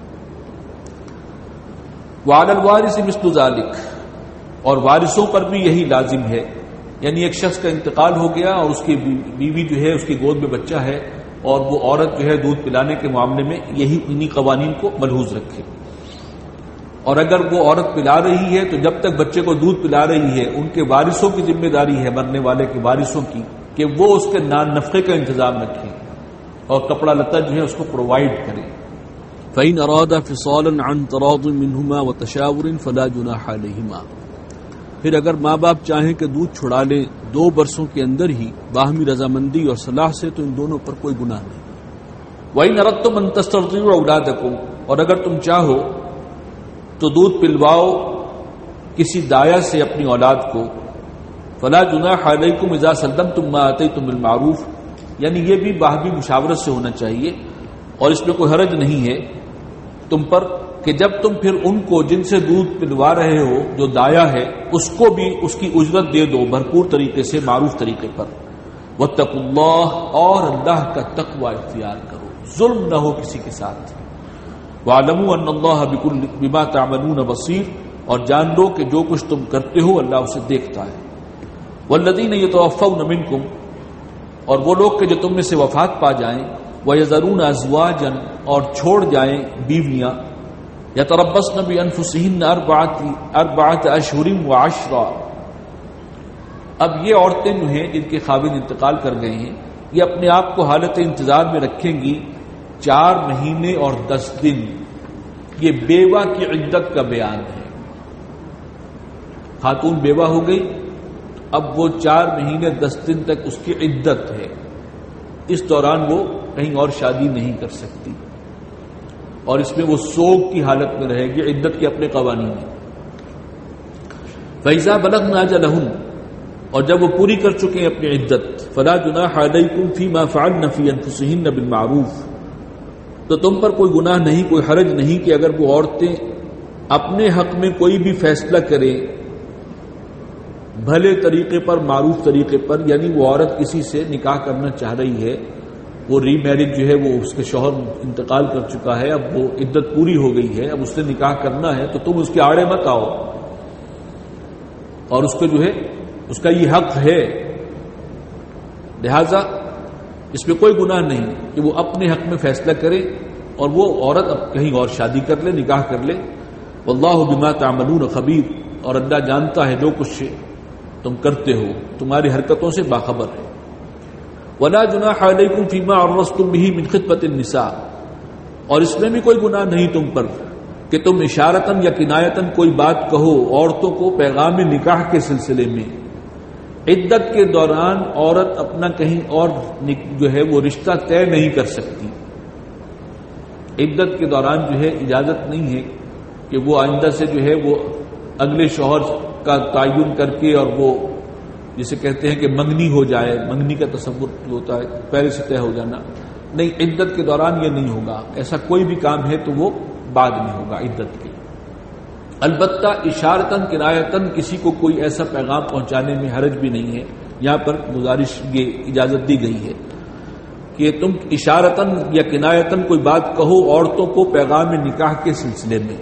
وعلی الوارث مثل ذلک اور وارثوں پر بھی یہی لازم ہے. یعنی ایک شخص کا انتقال ہو گیا اور اس کی بیوی جو ہے اس کی گود میں بچہ ہے اور وہ عورت جو ہے دودھ پلانے کے معاملے میں انہی قوانین کو ملحوظ رکھے. اور اگر وہ عورت پلا رہی ہے تو جب تک بچے کو دودھ پلا رہی ہے ان کے وارثوں کی ذمہ داری ہے، مرنے والے کے وارثوں کی، کہ وہ اس کے نان نفقے کا انتظام رکھیں اور کپڑا لتا جو ہے اس کو پرووائڈ کریں. فَإِنْ أَرَادَ فِصَالًا عَنْ تَرَاضٍ مِّنْهُمَا وَتَشَاوُرٍ فَلَا جُنَاحَ عَلَيْهِمَا پھر اگر ماں باپ چاہیں کہ دودھ چھڑا لیں 2 برسوں کے اندر ہی باہمی رضامندی اور صلاح سے تو ان دونوں پر کوئی گناہ نہیں. وَإِنْ أَرَدتُّمْ أَن تَسْتَرْضِعُوا أَوْلَادَكُمْ اور اگر تم چاہو تو دودھ پلواؤ کسی دایا سے اپنی اولاد کو. فَلَا جُنَاحَ عَلَيْكُمْ إِذَا سَلَّمْتُمْ مَا آتَيْتُمْ بِالْمَعْرُوفِ یعنی یہ بھی باہمی مشاورت سے ہونا چاہیے اور اس میں کوئی حرج نہیں ہے تم پر کہ جب تم پھر ان کو جن سے دودھ پلوا رہے ہو جو دایا ہے اس کو بھی اس کی اجرت دے دو بھرپور طریقے سے معروف طریقے پر. واتقوا اللہ اور اللہ کا تقوی اختیار کرو، ظلم نہ ہو کسی کے ساتھ. وَاعْلَمُوا أَنَّ اللَّهَ بِمَا تَعْمَلُونَ بَصِيرٌ اور جان لو کہ جو کچھ تم کرتے ہو اللہ اسے دیکھتا ہے. وَالَّذِينَ يَتَوَفَّوْنَ مِنْكُمْ اور وہ لوگ کہ جو تم میں سے وفات پا جائیں، وَيَذَرُونَ أَزْوَاجًا اور چھوڑ جائیں بیویاں، يَتَرَبَّصْنَ بِأَنفُسِهِنَّ أَرْبَعَةَ أَشْهُرٍ وَعَشْرًا اب یہ عورتیں جو ہیں جن کے خاوند انتقال کر گئے ہیں یہ اپنے آپ کو حالت انتظار میں رکھیں گی 4 مہینے اور 10 دن. یہ بیوہ کی عدت کا بیان ہے. خاتون بیوہ ہو گئی اب وہ 4 مہینے 10 دن تک اس کی عدت ہے. اس دوران وہ کہیں اور شادی نہیں کر سکتی اور اس میں وہ سوگ کی حالت میں رہے گی. عدت کے اپنے قوانین ہیں. فَإِذَا بَلَغْنَ أَجَلَهُنَّ اور جب وہ پوری کر چکے ہیں اپنی عدت فَلَا جُنَاحَ عَلَيْكُمْ فِيمَا فَعَلْنَ فِي أَنفُسِهِنَّ بِالْمَعْرُوفِ تو تم پر کوئی گناہ نہیں، کوئی حرج نہیں کہ اگر وہ عورتیں اپنے حق میں کوئی بھی فیصلہ کریں بھلے طریقے پر، معروف طریقے پر. یعنی وہ عورت کسی سے نکاح کرنا چاہ رہی ہے، وہ ری میرج جو ہے وہ اس کے شوہر انتقال کر چکا ہے، اب وہ عدت پوری ہو گئی ہے، اب اس سے نکاح کرنا ہے تو تم اس کے آڑے مت آؤ اور اس کو جو ہے اس کا یہ حق ہے. لہذا اس میں کوئی گناہ نہیں کہ وہ اپنے حق میں فیصلہ کرے اور وہ عورت اب کہیں اور شادی کر لے، نکاح کر لے. واللہ بما تعملون خبیر اور اللہ جانتا ہے جو کچھ تم کرتے ہو، تمہاری حرکتوں سے باخبر ہے. ولا جناح علیکم فیما عرضتم به من خطبۃ النساء اور اس میں بھی کوئی گناہ نہیں تم پر کہ تم اشارتاً یا کنایتاً کوئی بات کہو عورتوں کو پیغام نکاح کے سلسلے میں. عدت کے دوران عورت اپنا کہیں اور جو ہے وہ رشتہ طے نہیں کر سکتی. عدت کے دوران جو ہے اجازت نہیں ہے کہ وہ آئندہ سے جو ہے وہ اگلے شوہر کا تعین کر کے اور وہ جسے کہتے ہیں کہ منگنی ہو جائے. منگنی کا تصور جو ہوتا ہے پہلے سے طے ہو جانا، نہیں، عدت کے دوران یہ نہیں ہوگا. ایسا کوئی بھی کام ہے تو وہ بعد میں ہوگا عدت کے. البتہ اشارتاً کنایتاً کسی کو کوئی ایسا پیغام پہنچانے میں حرج بھی نہیں ہے. یہاں پر گزارش یہ اجازت دی گئی ہے کہ تم اشارتاً یا کنایتاً کوئی بات کہو عورتوں کو پیغام نکاح کے سلسلے میں،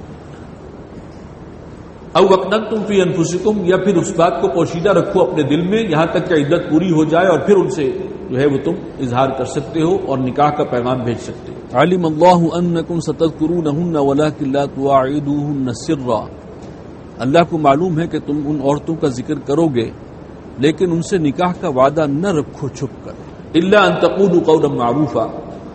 او اکننتم فی انفسکم، یا پھر اس بات کو پوشیدہ رکھو اپنے دل میں یہاں تک کہ عدت پوری ہو جائے اور پھر ان سے جو ہے وہ تم اظہار کر سکتے ہو اور نکاح کا پیغام بھیج سکتے ہو۔ علم اللہ انکم ستذکرونہن ولکن لا تواعدوہن سرا، اللہ کو معلوم ہے کہ تم ان عورتوں کا ذکر کرو گے لیکن ان سے نکاح کا وعدہ نہ رکھو چھپ کر، الا ان تقولوا قولا معروفا،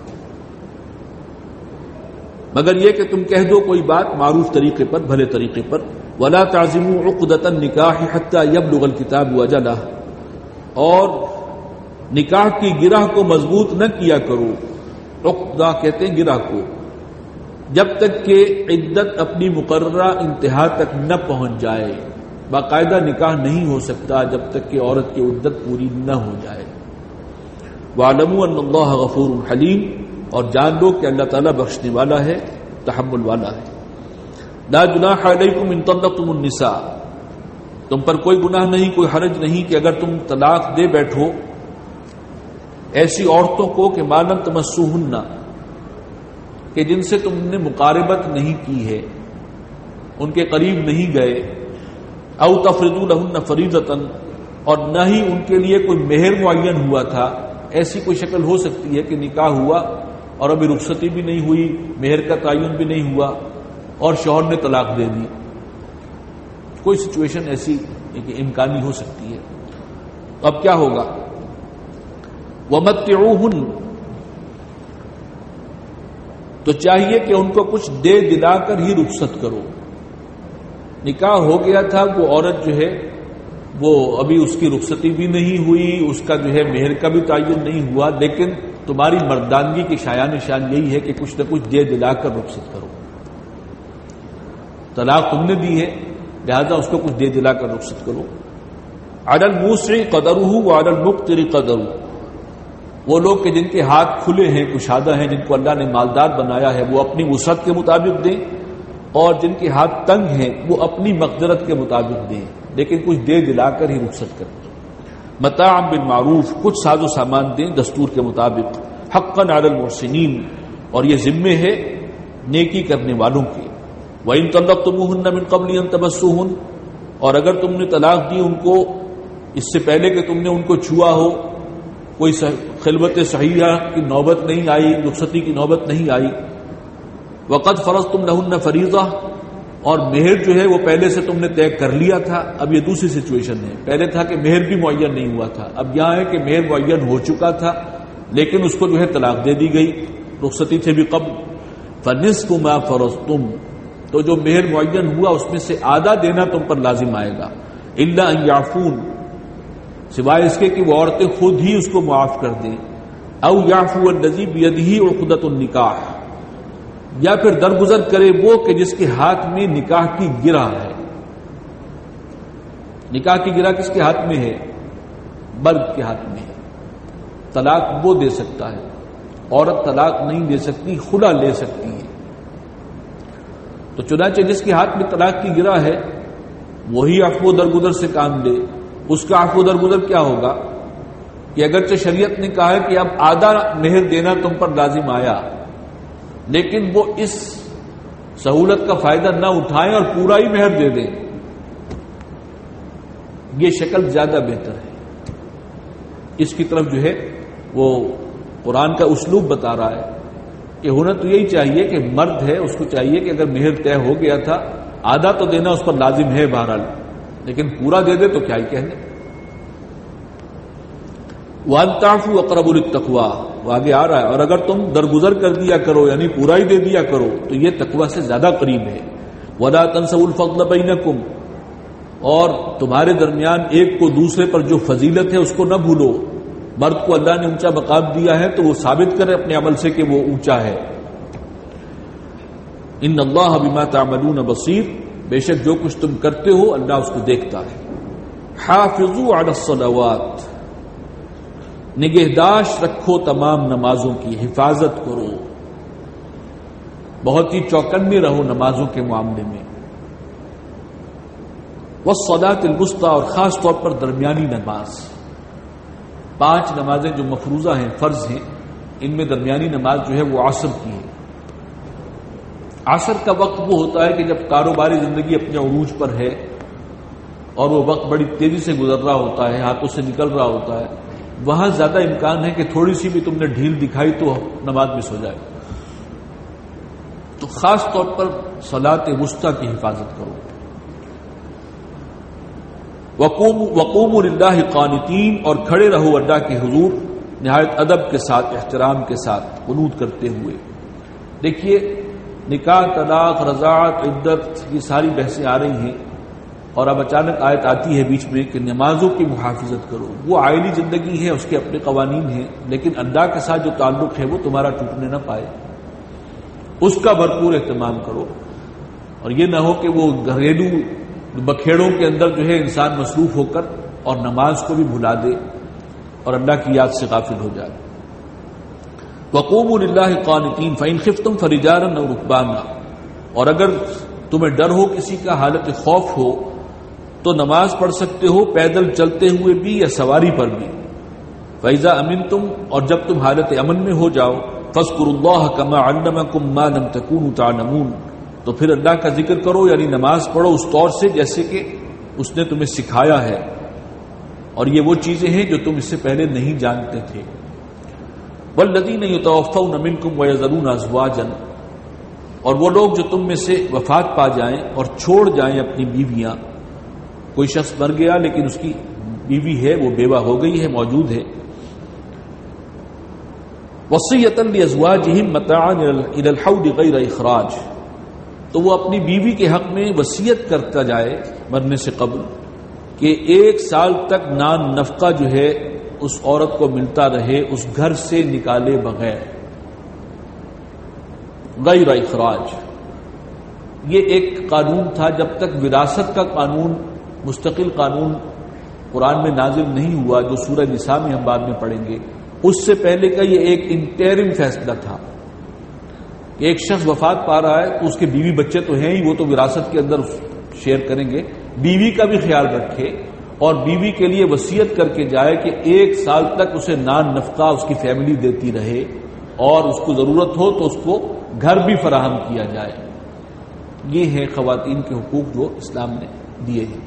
مگر یہ کہ تم کہہ دو کوئی بات معروف طریقے پر، بھلے طریقے پر، ولا تعزموا عقدۃ النکاح حتى يبلغ الكتاب اجلہ، اور نکاح کی گرہ کو مضبوط نہ کیا کرو، عقدہ کہتے ہیں گرہ کو، جب تک کہ عدت اپنی مقررہ انتہا تک نہ پہنچ جائے۔ باقاعدہ نکاح نہیں ہو سکتا جب تک کہ عورت کی عدت پوری نہ ہو جائے۔ وَاعْلَمُوا أَنَّ اللَّهَ غَفُورٌ حَلِيمٌ، اور جان لو کہ اللہ تعالیٰ بخشنے والا ہے، تحمل والا ہے۔ لا جناح علیکم ان طلقتم النساء، تم پر کوئی گناہ نہیں، کوئی حرج نہیں کہ اگر تم طلاق دے بیٹھو ایسی عورتوں کو کہ ما لم تمسوہن، کہ جن سے تم نے مقاربت نہیں کی ہے، ان کے قریب نہیں گئے، او تفرضوا لہن فریضۃ، اور نہ ہی ان کے لیے کوئی مہر معین ہوا تھا۔ ایسی کوئی شکل ہو سکتی ہے کہ نکاح ہوا اور ابھی رخصتی بھی نہیں ہوئی، مہر کا تعین بھی نہیں ہوا اور شوہر نے طلاق دے دی، کوئی سچویشن ایسی امکانی ہو سکتی ہے۔ اب کیا ہوگا؟ وَمَتِّعُوهُنَّ، تو چاہیے کہ ان کو کچھ دے دلا کر ہی رخصت کرو۔ نکاح ہو گیا تھا، وہ عورت جو ہے وہ ابھی اس کی رخصتی بھی نہیں ہوئی، اس کا جو ہے مہر کا بھی تعین نہیں ہوا، لیکن تمہاری مردانگی کی شایان نشان یہی ہے کہ کچھ نہ کچھ دے دلا کر رخصت کرو۔ طلاق تم نے دی ہے، لہذا اس کو کچھ دے دلا کر رخصت کرو۔ علی الموسع قدرہ وعلی المقتر قدرہ، وہ لوگ کہ جن کے ہاتھ کھلے ہیں، کشادہ ہیں، جن کو اللہ نے مالدار بنایا ہے، وہ اپنی وسعت کے مطابق دیں، اور جن کے ہاتھ تنگ ہیں وہ اپنی مقدرت کے مطابق دیں، لیکن کچھ دے دلا کر ہی رخصت کریں۔ متاعا بالمعروف، کچھ ساز و سامان دیں دستور کے مطابق۔ حقا علی المحسنین، اور یہ ذمہ ہے نیکی کرنے والوں کے۔ وَإِن طَلَّقْتُمُوهُنَّ مِن قَبْلِ أَن تَمَسُّوهُنَّ، اور اگر تم نے طلاق دی ان کو اس سے پہلے کہ تم نے ان کو چھوا ہو، کوئی خلوت صحیحہ کی نوبت نہیں آئی، رخصتی کی نوبت نہیں آئی۔ وَقَدْ فَرَضْتُمْ لَهُنَّ فَرِيضَةً، اور مہر جو ہے وہ پہلے سے تم نے طے کر لیا تھا۔ اب یہ دوسری سچویشن ہے، پہلے تھا کہ مہر بھی معین نہیں ہوا تھا، اب یہاں ہے کہ مہر معین ہو چکا تھا لیکن اس کو جو ہے طلاق دے دی گئی رخصتی سے بھی قبل۔ فَنِصْفُ مَا فَرَضْتُمْ، تو جو مہر معین ہوا اس میں سے آدھا دینا تم پر لازم آئے گا۔ إِلَّا أَن يَعْفُونَ، سوائے اس کے کہ وہ عورتیں خود ہی اس کو معاف کر دیں۔ أَوْ يَعْفُوَ الَّذِي بِيَدِهِ عُقْدَةُ النِّكَاحِ، یا پھر درگزر کرے وہ کہ جس کے ہاتھ میں نکاح کی گرہ ہے۔ نکاح کی گرہ کس کے ہاتھ میں ہے؟ مرد کے ہاتھ میں ہے۔ طلاق وہ دے سکتا ہے، عورت طلاق نہیں دے سکتی، خلا لے سکتی ہے۔ تو چنانچہ جس کے ہاتھ میں طلاق کی گرہ ہے وہی عفو درگزر سے کام لے۔ اس کا عفو درگزر کیا ہوگا کہ اگرچہ شریعت نے کہا ہے کہ اب آدھا مہر دینا تم پر لازم آیا، لیکن وہ اس سہولت کا فائدہ نہ اٹھائیں اور پورا ہی مہر دے دیں، یہ شکل زیادہ بہتر ہے۔ اس کی طرف جو ہے وہ قرآن کا اسلوب بتا رہا ہے کہ ہونا تو یہی چاہیے کہ مرد ہے اس کو چاہیے کہ اگر مہر طے ہو گیا تھا آدھا تو دینا اس پر لازم ہے بہرحال، لیکن پورا دے دے تو کیا ہی کہنے۔ وَأَن تَعْفُوا أَقْرَبُ لِلتَّقْوَىٰ، وہ آگے آ رہا ہے، اور اگر تم درگزر کر دیا کرو یعنی پورا ہی دے دیا کرو تو یہ تقویٰ سے زیادہ قریب ہے۔ وَلَا تَنْسَوُا الْفَضْلَ بَيْنَكُمْ، اور تمہارے درمیان ایک کو دوسرے پر جو فضیلت ہے اس کو نہ بھولو۔ مرد کو اللہ نے اونچا مقام دیا ہے تو وہ ثابت کرے اپنے عمل سے کہ وہ اونچا ہے۔ ان اللہ بما تعملون بصیر، بے شک جو کچھ تم کرتے ہو اللہ اس کو دیکھتا ہے۔ حافظوا علی الصلوات، نگہداشت رکھو تمام نمازوں کی، حفاظت کرو، بہت ہی چوکنے رہو نمازوں کے معاملے میں۔ والصلاۃ الوسطی، اور خاص طور پر درمیانی نماز، 5 نمازیں جو مفروضہ ہیں، فرض ہیں، ان میں درمیانی نماز جو ہے وہ عصر کی ہے۔ عصر کا وقت وہ ہوتا ہے کہ جب کاروباری زندگی اپنے عروج پر ہے اور وہ وقت بڑی تیزی سے گزر رہا ہوتا ہے، ہاتھوں سے نکل رہا ہوتا ہے، وہاں زیادہ امکان ہے کہ تھوڑی سی بھی تم نے ڈھیل دکھائی تو نماز مس ہو جائے۔ تو خاص طور پر صلاۃ وسطیٰ کی حفاظت کرو۔ وقوموا للہ قانتین، اور کھڑے رہو اللہ کے حضور نہایت ادب کے ساتھ، احترام کے ساتھ، قنوت کرتے ہوئے۔ دیکھیے نکاح، طلاق، رضاعت، عدت، یہ ساری بحثیں آ رہی ہیں، اور اب اچانک آیت آتی ہے بیچ میں کہ نمازوں کی محافظت کرو۔ وہ عائلی زندگی ہے، اس کے اپنے قوانین ہیں، لیکن اللہ کے ساتھ جو تعلق ہے وہ تمہارا ٹوٹنے نہ پائے، اس کا بھرپور اہتمام کرو۔ اور یہ نہ ہو کہ وہ گھریلو بکھیڑوں کے اندر جو ہے انسان مصروف ہو کر اور نماز کو بھی بھلا دے اور اللہ کی یاد سے غافل ہو جائے۔ وقوموا للہ قانتین فإن خفتم فرجالا أو ركبانا، اور اگر تمہیں ڈر ہو کسی کا، حالت خوف ہو، تو نماز پڑھ سکتے ہو پیدل چلتے ہوئے بھی یا سواری پر بھی۔ فإذا أمنتم، اور جب تم حالت امن میں ہو جاؤ، فاذكروا الله كما علمكم ما لم تكونوا تعلمون، تو پھر اللہ کا ذکر کرو، یعنی نماز پڑھو اس طور سے جیسے کہ اس نے تمہیں سکھایا ہے، اور یہ وہ چیزیں ہیں جو تم اس سے پہلے نہیں جانتے تھے۔ والذین یتوفون منکم ویذرون ازواجا، اور وہ لوگ جو تم میں سے وفات پا جائیں اور چھوڑ جائیں اپنی بیویاں، کوئی شخص مر گیا لیکن اس کی بیوی ہے، وہ بیوہ ہو گئی ہے، موجود ہے، وصیۃ لازواجہم متاعا الی الحول غیر اخراج، تو وہ اپنی بیوی کے حق میں وصیت کرتا جائے مرنے سے قبل کہ 1 سال تک نان نفقہ جو ہے اس عورت کو ملتا رہے، اس گھر سے نکالے بغیر، غیر اخراج۔ یہ ایک قانون تھا، جب تک وراثت کا قانون، مستقل قانون قرآن میں نازل نہیں ہوا، جو سورہ نساء میں ہم بعد میں پڑھیں گے، اس سے پہلے کا یہ ایک انٹرم فیصلہ تھا کہ ایک شخص وفات پا رہا ہے تو اس کے بیوی بچے تو ہیں ہی، وہ تو وراثت کے اندر شیئر کریں گے، بیوی کا بھی خیال رکھے اور بیوی کے لیے وصیت کر کے جائے کہ 1 سال تک اسے نان نفقہ اس کی فیملی دیتی رہے، اور اس کو ضرورت ہو تو اس کو گھر بھی فراہم کیا جائے۔ یہ ہیں خواتین کے حقوق جو اسلام نے دیے ہیں۔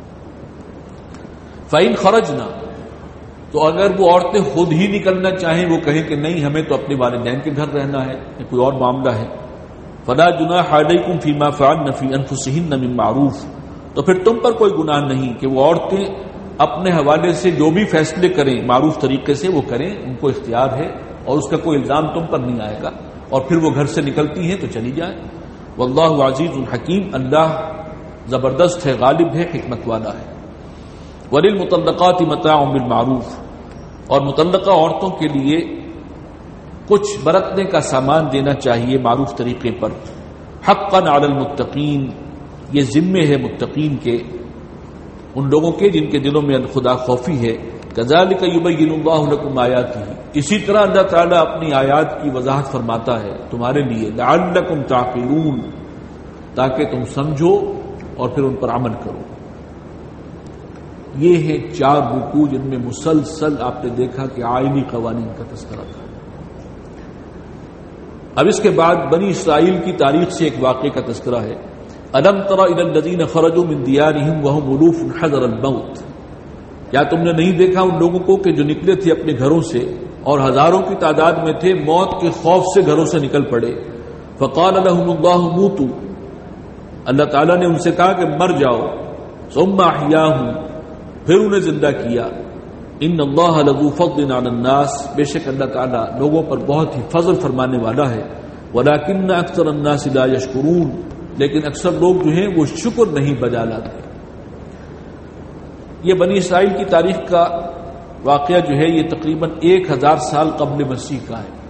فَإِنْ خَرَجْنَا، تو اگر وہ عورتیں خود ہی نکلنا چاہیں، وہ کہیں کہ نہیں ہمیں تو اپنے والدین کے گھر رہنا ہے یا کوئی اور معاملہ ہے، فَلَا جُنَاحَ عَلَيْكُمْ فِي مَا فَعَلْنَ فِي أَنفُسِهِنَّ مِن مَّعْرُوفٍ، تو پھر تم پر کوئی گناہ نہیں کہ وہ عورتیں اپنے حوالے سے جو بھی فیصلے کریں معروف طریقے سے وہ کریں، ان کو اختیار ہے اور اس کا کوئی الزام تم پر نہیں آئے گا، اور پھر وہ گھر سے نکلتی ہیں تو چلی جائیں۔ واللہ عزیز الحکیم، اللہ زبردست ہے، غالب ہے، حکمت والا ہے۔ وللمطلقات متاع بالمعروف، اور مطلقہ عورتوں کے لیے کچھ برتنے کا سامان دینا چاہیے معروف طریقے پر۔ حقا علی المتقین، یہ ذمے ہے متقین کے، ان لوگوں کے جن کے دلوں میں خدا خوفی ہے۔ کذالک یبین اللہ لکم آیاتہ، اسی طرح اللہ تعالیٰ اپنی آیات کی وضاحت فرماتا ہے تمہارے لیے، لعلکم تعقلون، تاکہ تم سمجھو اور پھر ان پر عمل کرو۔ یہ ہیں 4 رکوع جن میں مسلسل آپ نے دیکھا کہ آئینی قوانین کا تذکرہ تھا۔ اب اس کے بعد بنی اسرائیل کی تاریخ سے ایک واقعے کا تذکرہ ہے۔ الم تر الی الذین خرجوا من دیارہم وهم الوف حذر الموت، کیا تم نے نہیں دیکھا ان لوگوں کو کہ جو نکلے تھے اپنے گھروں سے اور ہزاروں کی تعداد میں تھے، موت کے خوف سے گھروں سے نکل پڑے۔ فقال لهم اللہ موتوا، اللہ تعالیٰ نے ان سے کہا کہ مر جاؤ، ثم احیاہم، پھر انہیں زندہ کیا۔ ان اللہ لذو فضل علی الناس، بے شک اللہ تعالیٰ لوگوں پر بہت ہی فضل فرمانے والا ہے۔ ولکن اکثر الناس لا یشکرون، لیکن اکثر لوگ جو ہیں وہ شکر نہیں بجا لاتے۔ یہ بنی اسرائیل کی تاریخ کا واقعہ جو ہے یہ تقریباً 1000 سال قبل مسیح کا ہے،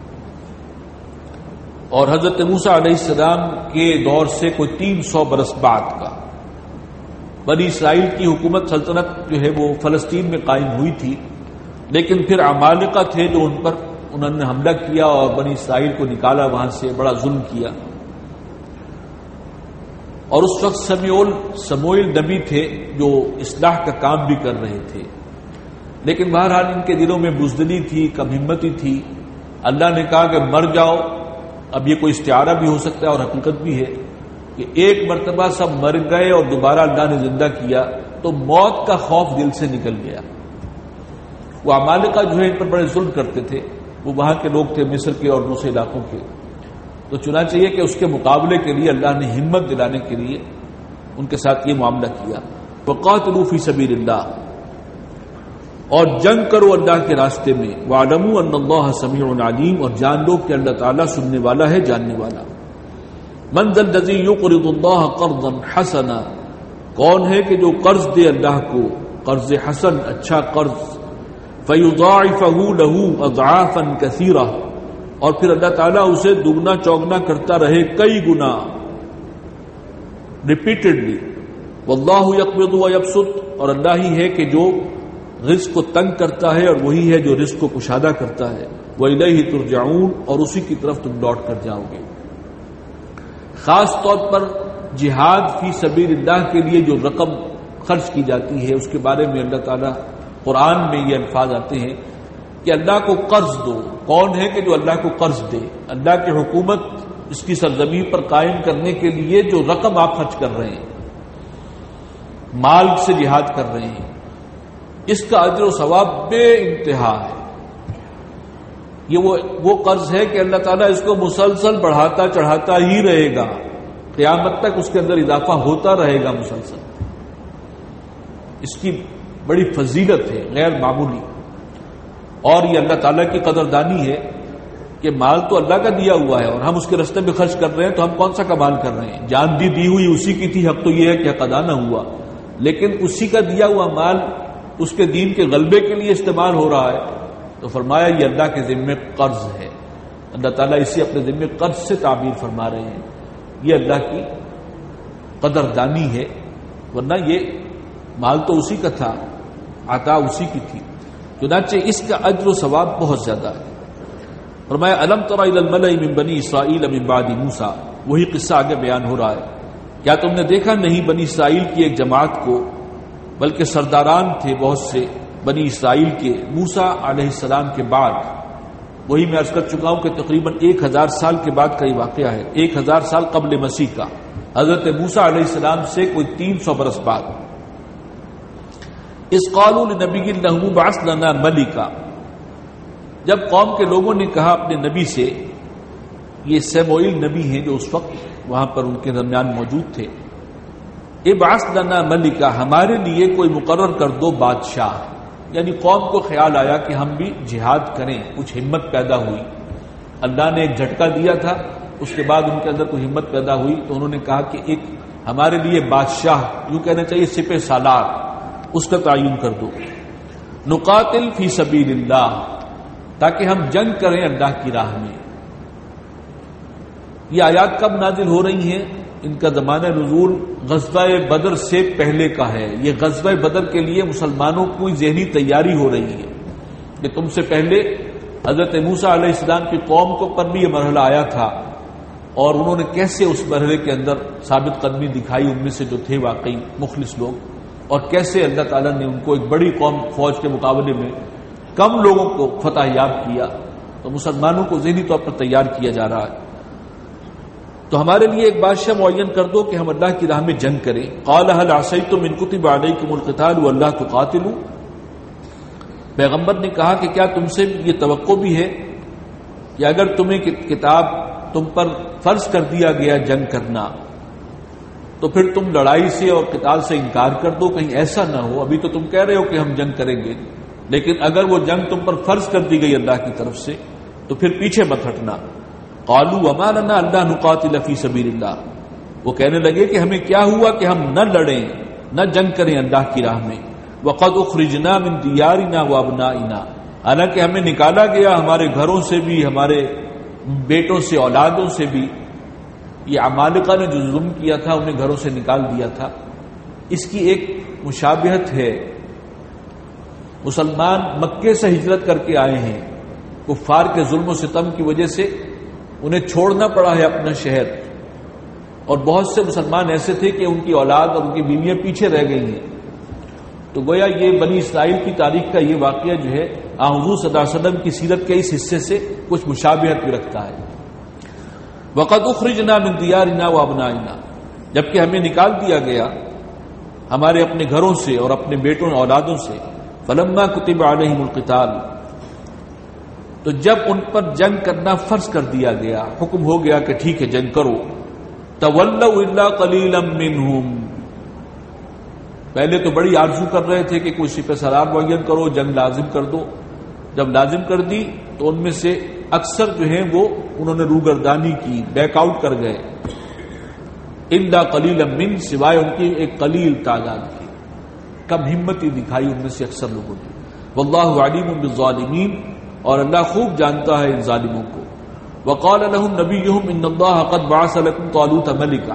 اور حضرت موسیٰ علیہ السلام کے دور سے کوئی 300 برس بعد کا۔ بنی اسرائیل کی حکومت سلطنت جو ہے وہ فلسطین میں قائم ہوئی تھی، لیکن پھر عمالقہ تھے جو ان پر انہوں نے حملہ کیا اور بنی اسرائیل کو نکالا وہاں سے، بڑا ظلم کیا۔ اور اس وقت سموئیل نبی تھے جو اصلاح کا کام بھی کر رہے تھے، لیکن بہرحال ان کے دلوں میں بزدلی تھی، کم ہمتی تھی، اللہ نے کہا کہ مر جاؤ. اب یہ کوئی استعارہ بھی ہو سکتا ہے اور حقیقت بھی ہے کہ ایک مرتبہ سب مر گئے اور دوبارہ اللہ نے زندہ کیا تو موت کا خوف دل سے نکل گیا. وہ عمالقہ جو ہے ان پر بڑے ظلم کرتے تھے، وہ وہاں کے لوگ تھے، مصر کے اور دوسرے علاقوں کے. تو چنانچہ یہ کہ اس کے مقابلے کے لیے اللہ نے ہمت دلانے کے لیے ان کے ساتھ یہ معاملہ کیا. وقاتلوا فی سبیل اللہ، اور جنگ کرو اللہ کے راستے میں. وَاعْلَمُوا أَنَّ اللَّهَ سَمِيعٌ عَلِيمٌ، اور جان لو کہ اللہ تعالیٰ سننے والا ہے، جاننے والا. مَنْ ذَا الَّذِي يُقْرِضُ اللَّهَ قَرْضًا حَسَنًا، کون ہے کہ جو قرض دے اللہ کو قرض حسن، اچھا قرض. فَيُضَاعِفَهُ لَهُ أَضْعَافًا كَثِيرَةً، اور پھر اللہ تعالیٰ اسے دگنا چوگنا کرتا رہے کئی گنا، ریپیٹڈلی. وَاللَّهُ يَقْبِضُ وَيَبْسُطُ، اور اللہ ہی ہے کہ جو رزق کو تنگ کرتا ہے اور وہی ہے جو رزق کو کشادہ کرتا ہے. وَإِلَيْهِ تُرْجَعُونَ، اور اسی کی طرف تم لوٹ کر جاؤ گے. خاص طور پر جہاد فی سبیل اللہ کے لیے جو رقم خرچ کی جاتی ہے اس کے بارے میں اللہ تعالیٰ قرآن میں یہ الفاظ آتے ہیں کہ اللہ کو قرض دو. کون ہے کہ جو اللہ کو قرض دے؟ اللہ کی حکومت اس کی سرزمین پر قائم کرنے کے لیے جو رقم آپ خرچ کر رہے ہیں، مال سے جہاد کر رہے ہیں، اس کا اجر و ثواب بے انتہا ہے. یہ وہ قرض ہے کہ اللہ تعالیٰ اس کو مسلسل بڑھاتا چڑھاتا ہی رہے گا، قیامت تک اس کے اندر اضافہ ہوتا رہے گا مسلسل. اس کی بڑی فضیلت ہے، غیر معمولی. اور یہ اللہ تعالیٰ کی قدردانی ہے کہ مال تو اللہ کا دیا ہوا ہے اور ہم اس کے راستے میں خرچ کر رہے ہیں، تو ہم کون سا کمال کر رہے ہیں؟ جان بھی دی ہوئی اسی کی تھی، حق تو یہ ہے کہ حق ادا نہ ہوا، لیکن اسی کا دیا ہوا مال اس کے دین کے غلبے کے لیے استعمال ہو رہا ہے. تو فرمایا یہ اللہ کے ذمے قرض ہے. اللہ تعالیٰ اسے اپنے ذمے قرض سے تعبیر فرما رہے ہیں. یہ اللہ کی قدردانی ہے، ورنہ یہ مال تو اسی کا تھا، عطا اسی کی تھی. چنانچہ اس کا اجر و ثواب بہت زیادہ ہے. فرمایا الم تر الی الملأ من بنی اسرائیل من بعد موسیٰ، وہی قصہ آگے بیان ہو رہا ہے. کیا تم نے دیکھا نہیں بنی اسرائیل کی ایک جماعت کو، بلکہ سرداران تھے بہت سے بنی اسرائیل کے، موسیٰ علیہ السلام کے بعد. وہی میں عرض کر چکا ہوں کہ تقریباً 1000 سال کے بعد کا یہ واقعہ ہے، 1000 سال قبل مسیح کا، حضرت موسیٰ علیہ السلام سے کوئی 300 برس بعد. اس قالوا لنبی لہ ابعث لنا ملکا، جب قوم کے لوگوں نے کہا اپنے نبی سے، یہ سموئیل نبی ہیں جو اس وقت وہاں پر ان کے درمیان موجود تھے، ابعث لنا ملکا، ہمارے لیے کوئی مقرر کر دو بادشاہ. یعنی قوم کو خیال آیا کہ ہم بھی جہاد کریں، کچھ ہمت پیدا ہوئی. اللہ نے ایک جھٹکا دیا تھا، اس کے بعد ان کے اندر کوئی ہمت پیدا ہوئی، تو انہوں نے کہا کہ ایک ہمارے لیے بادشاہ، یوں کہنا چاہیے سپہ سالار، اس کا تعین کر دو. نقاتل فی سبیل اللہ، تاکہ ہم جنگ کریں اللہ کی راہ میں. یہ آیات کب نازل ہو رہی ہیں؟ ان کا زمانہ نزول غزوہ بدر سے پہلے کا ہے. یہ غزوہ بدر کے لیے مسلمانوں کو ذہنی تیاری ہو رہی ہے کہ تم سے پہلے حضرت موسیٰ علیہ السلام کی قوم کو پر بھی یہ مرحلہ آیا تھا، اور انہوں نے کیسے اس مرحلے کے اندر ثابت قدمی دکھائی، ان میں سے جو تھے واقعی مخلص لوگ، اور کیسے اللہ تعالیٰ نے ان کو ایک بڑی قوم فوج کے مقابلے میں کم لوگوں کو فتح یاب کیا. تو مسلمانوں کو ذہنی طور پر تیار کیا جا رہا ہے. تو ہمارے لیے ایک بادشاہ معین کر دو کہ ہم اللہ کی راہ میں جنگ کریں. قال هل عصیتم ان کتب علیکم القتال والا تقاتلوا، پیغمبر نے کہا کہ کیا تم سے یہ توقع بھی ہے کہ اگر تمہیں کتاب تم پر فرض کر دیا گیا جنگ کرنا، تو پھر تم لڑائی سے اور قتال سے انکار کر دو؟ کہیں ایسا نہ ہو، ابھی تو تم کہہ رہے ہو کہ ہم جنگ کریں گے، لیکن اگر وہ جنگ تم پر فرض کر دی گئی اللہ کی طرف سے تو پھر پیچھے مت ہٹنا. قالوا وما لنا الا نقاتل فی سبیل اللہ، وہ کہنے لگے کہ ہمیں کیا ہوا کہ ہم نہ لڑیں، نہ جنگ کریں اللہ کی راہ میں. وقد اخرجنا من دیارنا وابنائنا، حالانکہ ہمیں نکالا گیا ہمارے گھروں سے بھی، ہمارے بیٹوں سے، اولادوں سے بھی. یہ عمالقہ نے جو ظلم کیا تھا انہیں گھروں سے نکال دیا تھا. اس کی ایک مشابہت ہے، مسلمان مکے سے ہجرت کر کے آئے ہیں، کفار کے ظلم و ستم کی وجہ سے انہیں چھوڑنا پڑا ہے اپنا شہر، اور بہت سے مسلمان ایسے تھے کہ ان کی اولاد اور ان کی بیویاں پیچھے رہ گئی ہیں. تو گویا یہ بنی اسرائیل کی تاریخ کا یہ واقعہ جو ہے حضور صلی اللہ علیہ وسلم کی سیرت کے اس حصے سے کچھ مشابہت بھی رکھتا ہے. وقد اخرجنا من دیارنا وابنائنا، جبکہ ہمیں نکال دیا گیا ہمارے اپنے گھروں سے اور اپنے بیٹوں اور اولادوں سے. فلما کتب علیہم القتال، تو جب ان پر جنگ کرنا فرض کر دیا گیا، حکم ہو گیا کہ ٹھیک ہے جنگ کرو. تولوا الا قلیلا منہم، پہلے تو بڑی آرزو کر رہے تھے کہ کوئی سپہ سالار معین کرو، جنگ لازم کر دو. جب لازم کر دی تو ان میں سے اکثر جو ہیں وہ انہوں نے روگردانی کی، بیک آؤٹ کر گئے. الا قلیلا من، سوائے ان کی ایک قلیل تعداد کی، کم ہمتی دکھائی ان میں سے اکثر لوگوں نے. واللہ علیم بالظالمین، اور اللہ خوب جانتا ہے ان ظالموں کو. وقال لهم نبیہم ان اللہ قد بعث لکم طالوت ملکا،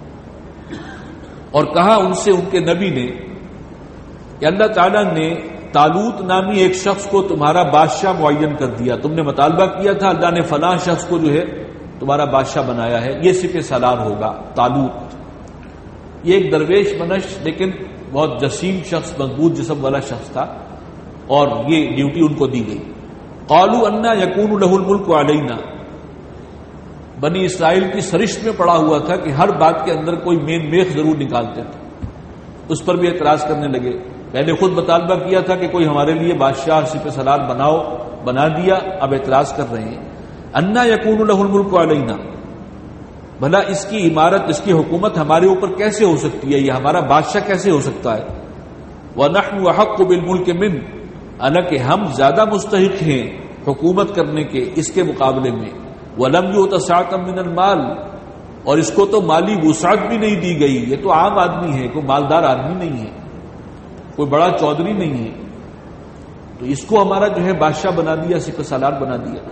اور کہا ان سے ان کے نبی نے کہ اللہ تعالیٰ نے طالوت نامی ایک شخص کو تمہارا بادشاہ معین کر دیا. تم نے مطالبہ کیا تھا اللہ نے فلاں شخص کو جو ہے تمہارا بادشاہ بنایا ہے، یہ سپہ سالار ہوگا طالوت. یہ ایک درویش منش لیکن بہت جسیم شخص، مضبوط جسم والا شخص تھا، اور یہ ڈیوٹی ان کو دی گئی. قالوا انا یکون له الملک علینا، بنی اسرائیل کی سرشت میں پڑا ہوا تھا کہ ہر بات کے اندر کوئی مین میخ ضرور نکالتے تھے. اس پر بھی اعتراض کرنے لگے. پہلے خود مطالبہ کیا تھا کہ کوئی ہمارے لیے بادشاہ سپہ سالار بناؤ، بنا دیا، اب اعتراض کر رہے ہیں. انا یکون له الملک علینا، بھلا اس کی عمارت، اس کی حکومت ہمارے اوپر کیسے ہو سکتی ہے، یہ ہمارا بادشاہ کیسے ہو سکتا ہے. وَنَحْنُ أَحَقُّ بِالْمُلْكِ مِنْ، حالانکہ ہم زیادہ مستحق ہیں حکومت کرنے کے اس کے مقابلے میں. وَلَمْ يُؤْتَ سَعَةً مِنَ الْمَالِ، اور اس کو تو مالی وسعت بھی نہیں دی گئی. یہ تو عام آدمی ہے، کوئی مالدار آدمی نہیں ہے، کوئی بڑا چودھری نہیں ہے، تو اس کو ہمارا جو ہے بادشاہ بنا دیا، سپہ سالار بنا دیا.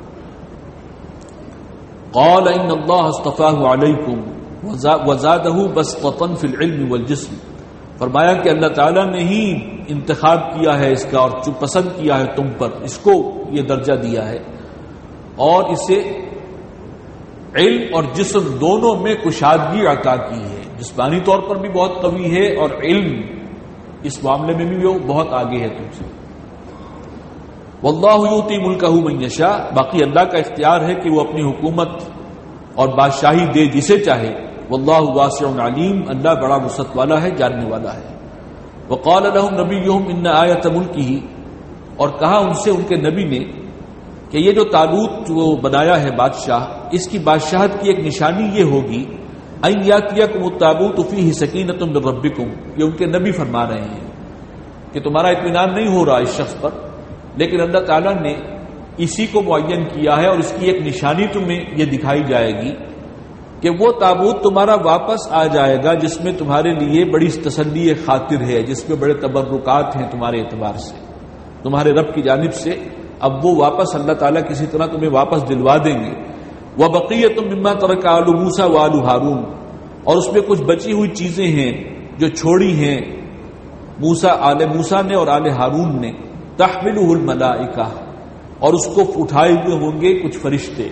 قال ان اللہ اصطفاہ علیکم وزادہ بسطۃ فی العلم والجسم، فرمایا کہ اللہ تعالیٰ نے ہی انتخاب کیا ہے اس کا اور جو پسند کیا ہے تم پر، اس کو یہ درجہ دیا ہے، اور اسے علم اور جسم دونوں میں کشادگی عطا کی ہے. جسمانی طور پر بھی بہت قوی ہے اور علم اس معاملے میں بھی وہ بہت آگے ہے تم سے. واللہ یؤتی ملکہ من یشاء، باقی اللہ کا اختیار ہے کہ وہ اپنی حکومت اور بادشاہی دے جسے چاہے. واللہ واسع علیم، اللہ بڑا وسعت والا ہے، جاننے والا ہے. وقال لهم نبیہم ان آیۃ ملکہ، اور کہا ان سے ان کے نبی نے کہ یہ جو طالوت وہ بنایا ہے بادشاہ، اس کی بادشاہت کی ایک نشانی یہ ہوگی ان یاتیکم التابوت فیہ سکینۃ من ربکم، یہ ان کے نبی فرما رہے ہیں کہ تمہارا اطمینان نہیں ہو رہا اس شخص پر، لیکن اللہ تعالیٰ نے اسی کو معین کیا ہے اور اس کی ایک نشانی تمہیں یہ دکھائی جائے گی کہ وہ تابوت تمہارا واپس آ جائے گا جس میں تمہارے لیے بڑی تسلی خاطر ہے، جس میں بڑے تبرکات ہیں تمہارے اعتبار سے، تمہارے رب کی جانب سے. اب وہ واپس اللہ تعالیٰ کسی طرح تمہیں واپس دلوا دیں گے. وَبَقِيَّةٌ مِّمَّا تَرَكَ آلُ مُوسَىٰ وَآلُ هَارُونَ، اور اس میں کچھ بچی ہوئی چیزیں ہیں جو چھوڑی ہیں آل موسیٰ نے اور آل ہارون نے. تحملہ الملائکہ، اور اس کو اٹھائے ہوئے ہوں گے کچھ فرشتے.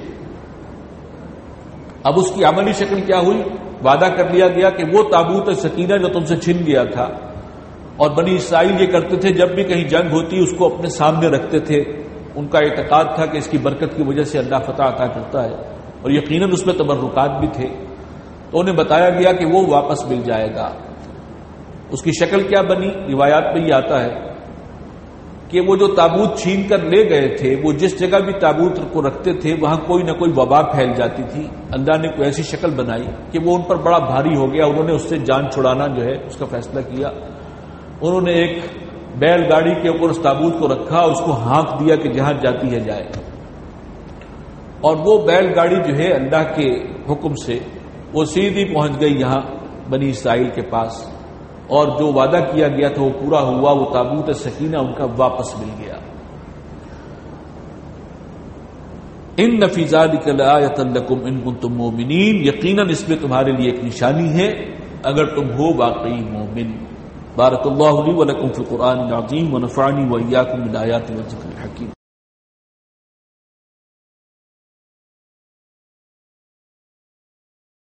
اب اس کی عملی شکل کیا ہوئی؟ وعدہ کر لیا گیا کہ وہ تابوت سکینہ جو تم سے چھن گیا تھا، اور بنی اسرائیل یہ کرتے تھے جب بھی کہیں جنگ ہوتی اس کو اپنے سامنے رکھتے تھے. ان کا اعتقاد تھا کہ اس کی برکت کی وجہ سے اللہ فتح عطا کرتا ہے، اور یقیناً اس میں تبرکات بھی تھے. تو انہیں بتایا گیا کہ وہ واپس مل جائے گا. اس کی شکل کیا بنی؟ روایات میں یہ آتا ہے کہ وہ جو تابوت چھین کر لے گئے تھے، وہ جس جگہ بھی تابوت کو رکھتے تھے وہاں کوئی نہ کوئی وبا پھیل جاتی تھی. اللہ نے کوئی ایسی شکل بنائی کہ وہ ان پر بڑا بھاری ہو گیا. انہوں نے اس سے جان چھڑانا جو ہے اس کا فیصلہ کیا. انہوں نے ایک بیل گاڑی کے اوپر اس تابوت کو رکھا اور اس کو ہانک دیا کہ جہاں جاتی ہے جائے. اور وہ بیل گاڑی جو ہے اللہ کے حکم سے وہ سیدھی پہنچ گئی یہاں بنی اسرائیل کے پاس، اور جو وعدہ کیا گیا تھا وہ پورا ہوا. وہ تابوت سکینہ ان کا واپس مل گیا. ان فی ذلک لآیۃ لکم ان کنتم مؤمنین، یقیناً اس میں تمہارے لیے ایک نشانی ہے اگر تم ہو واقعی مومن. بارک اللہ لی ولکم فی القرآن العظیم ونفعنی وإیاکم بالآیات والذکر الحکیم.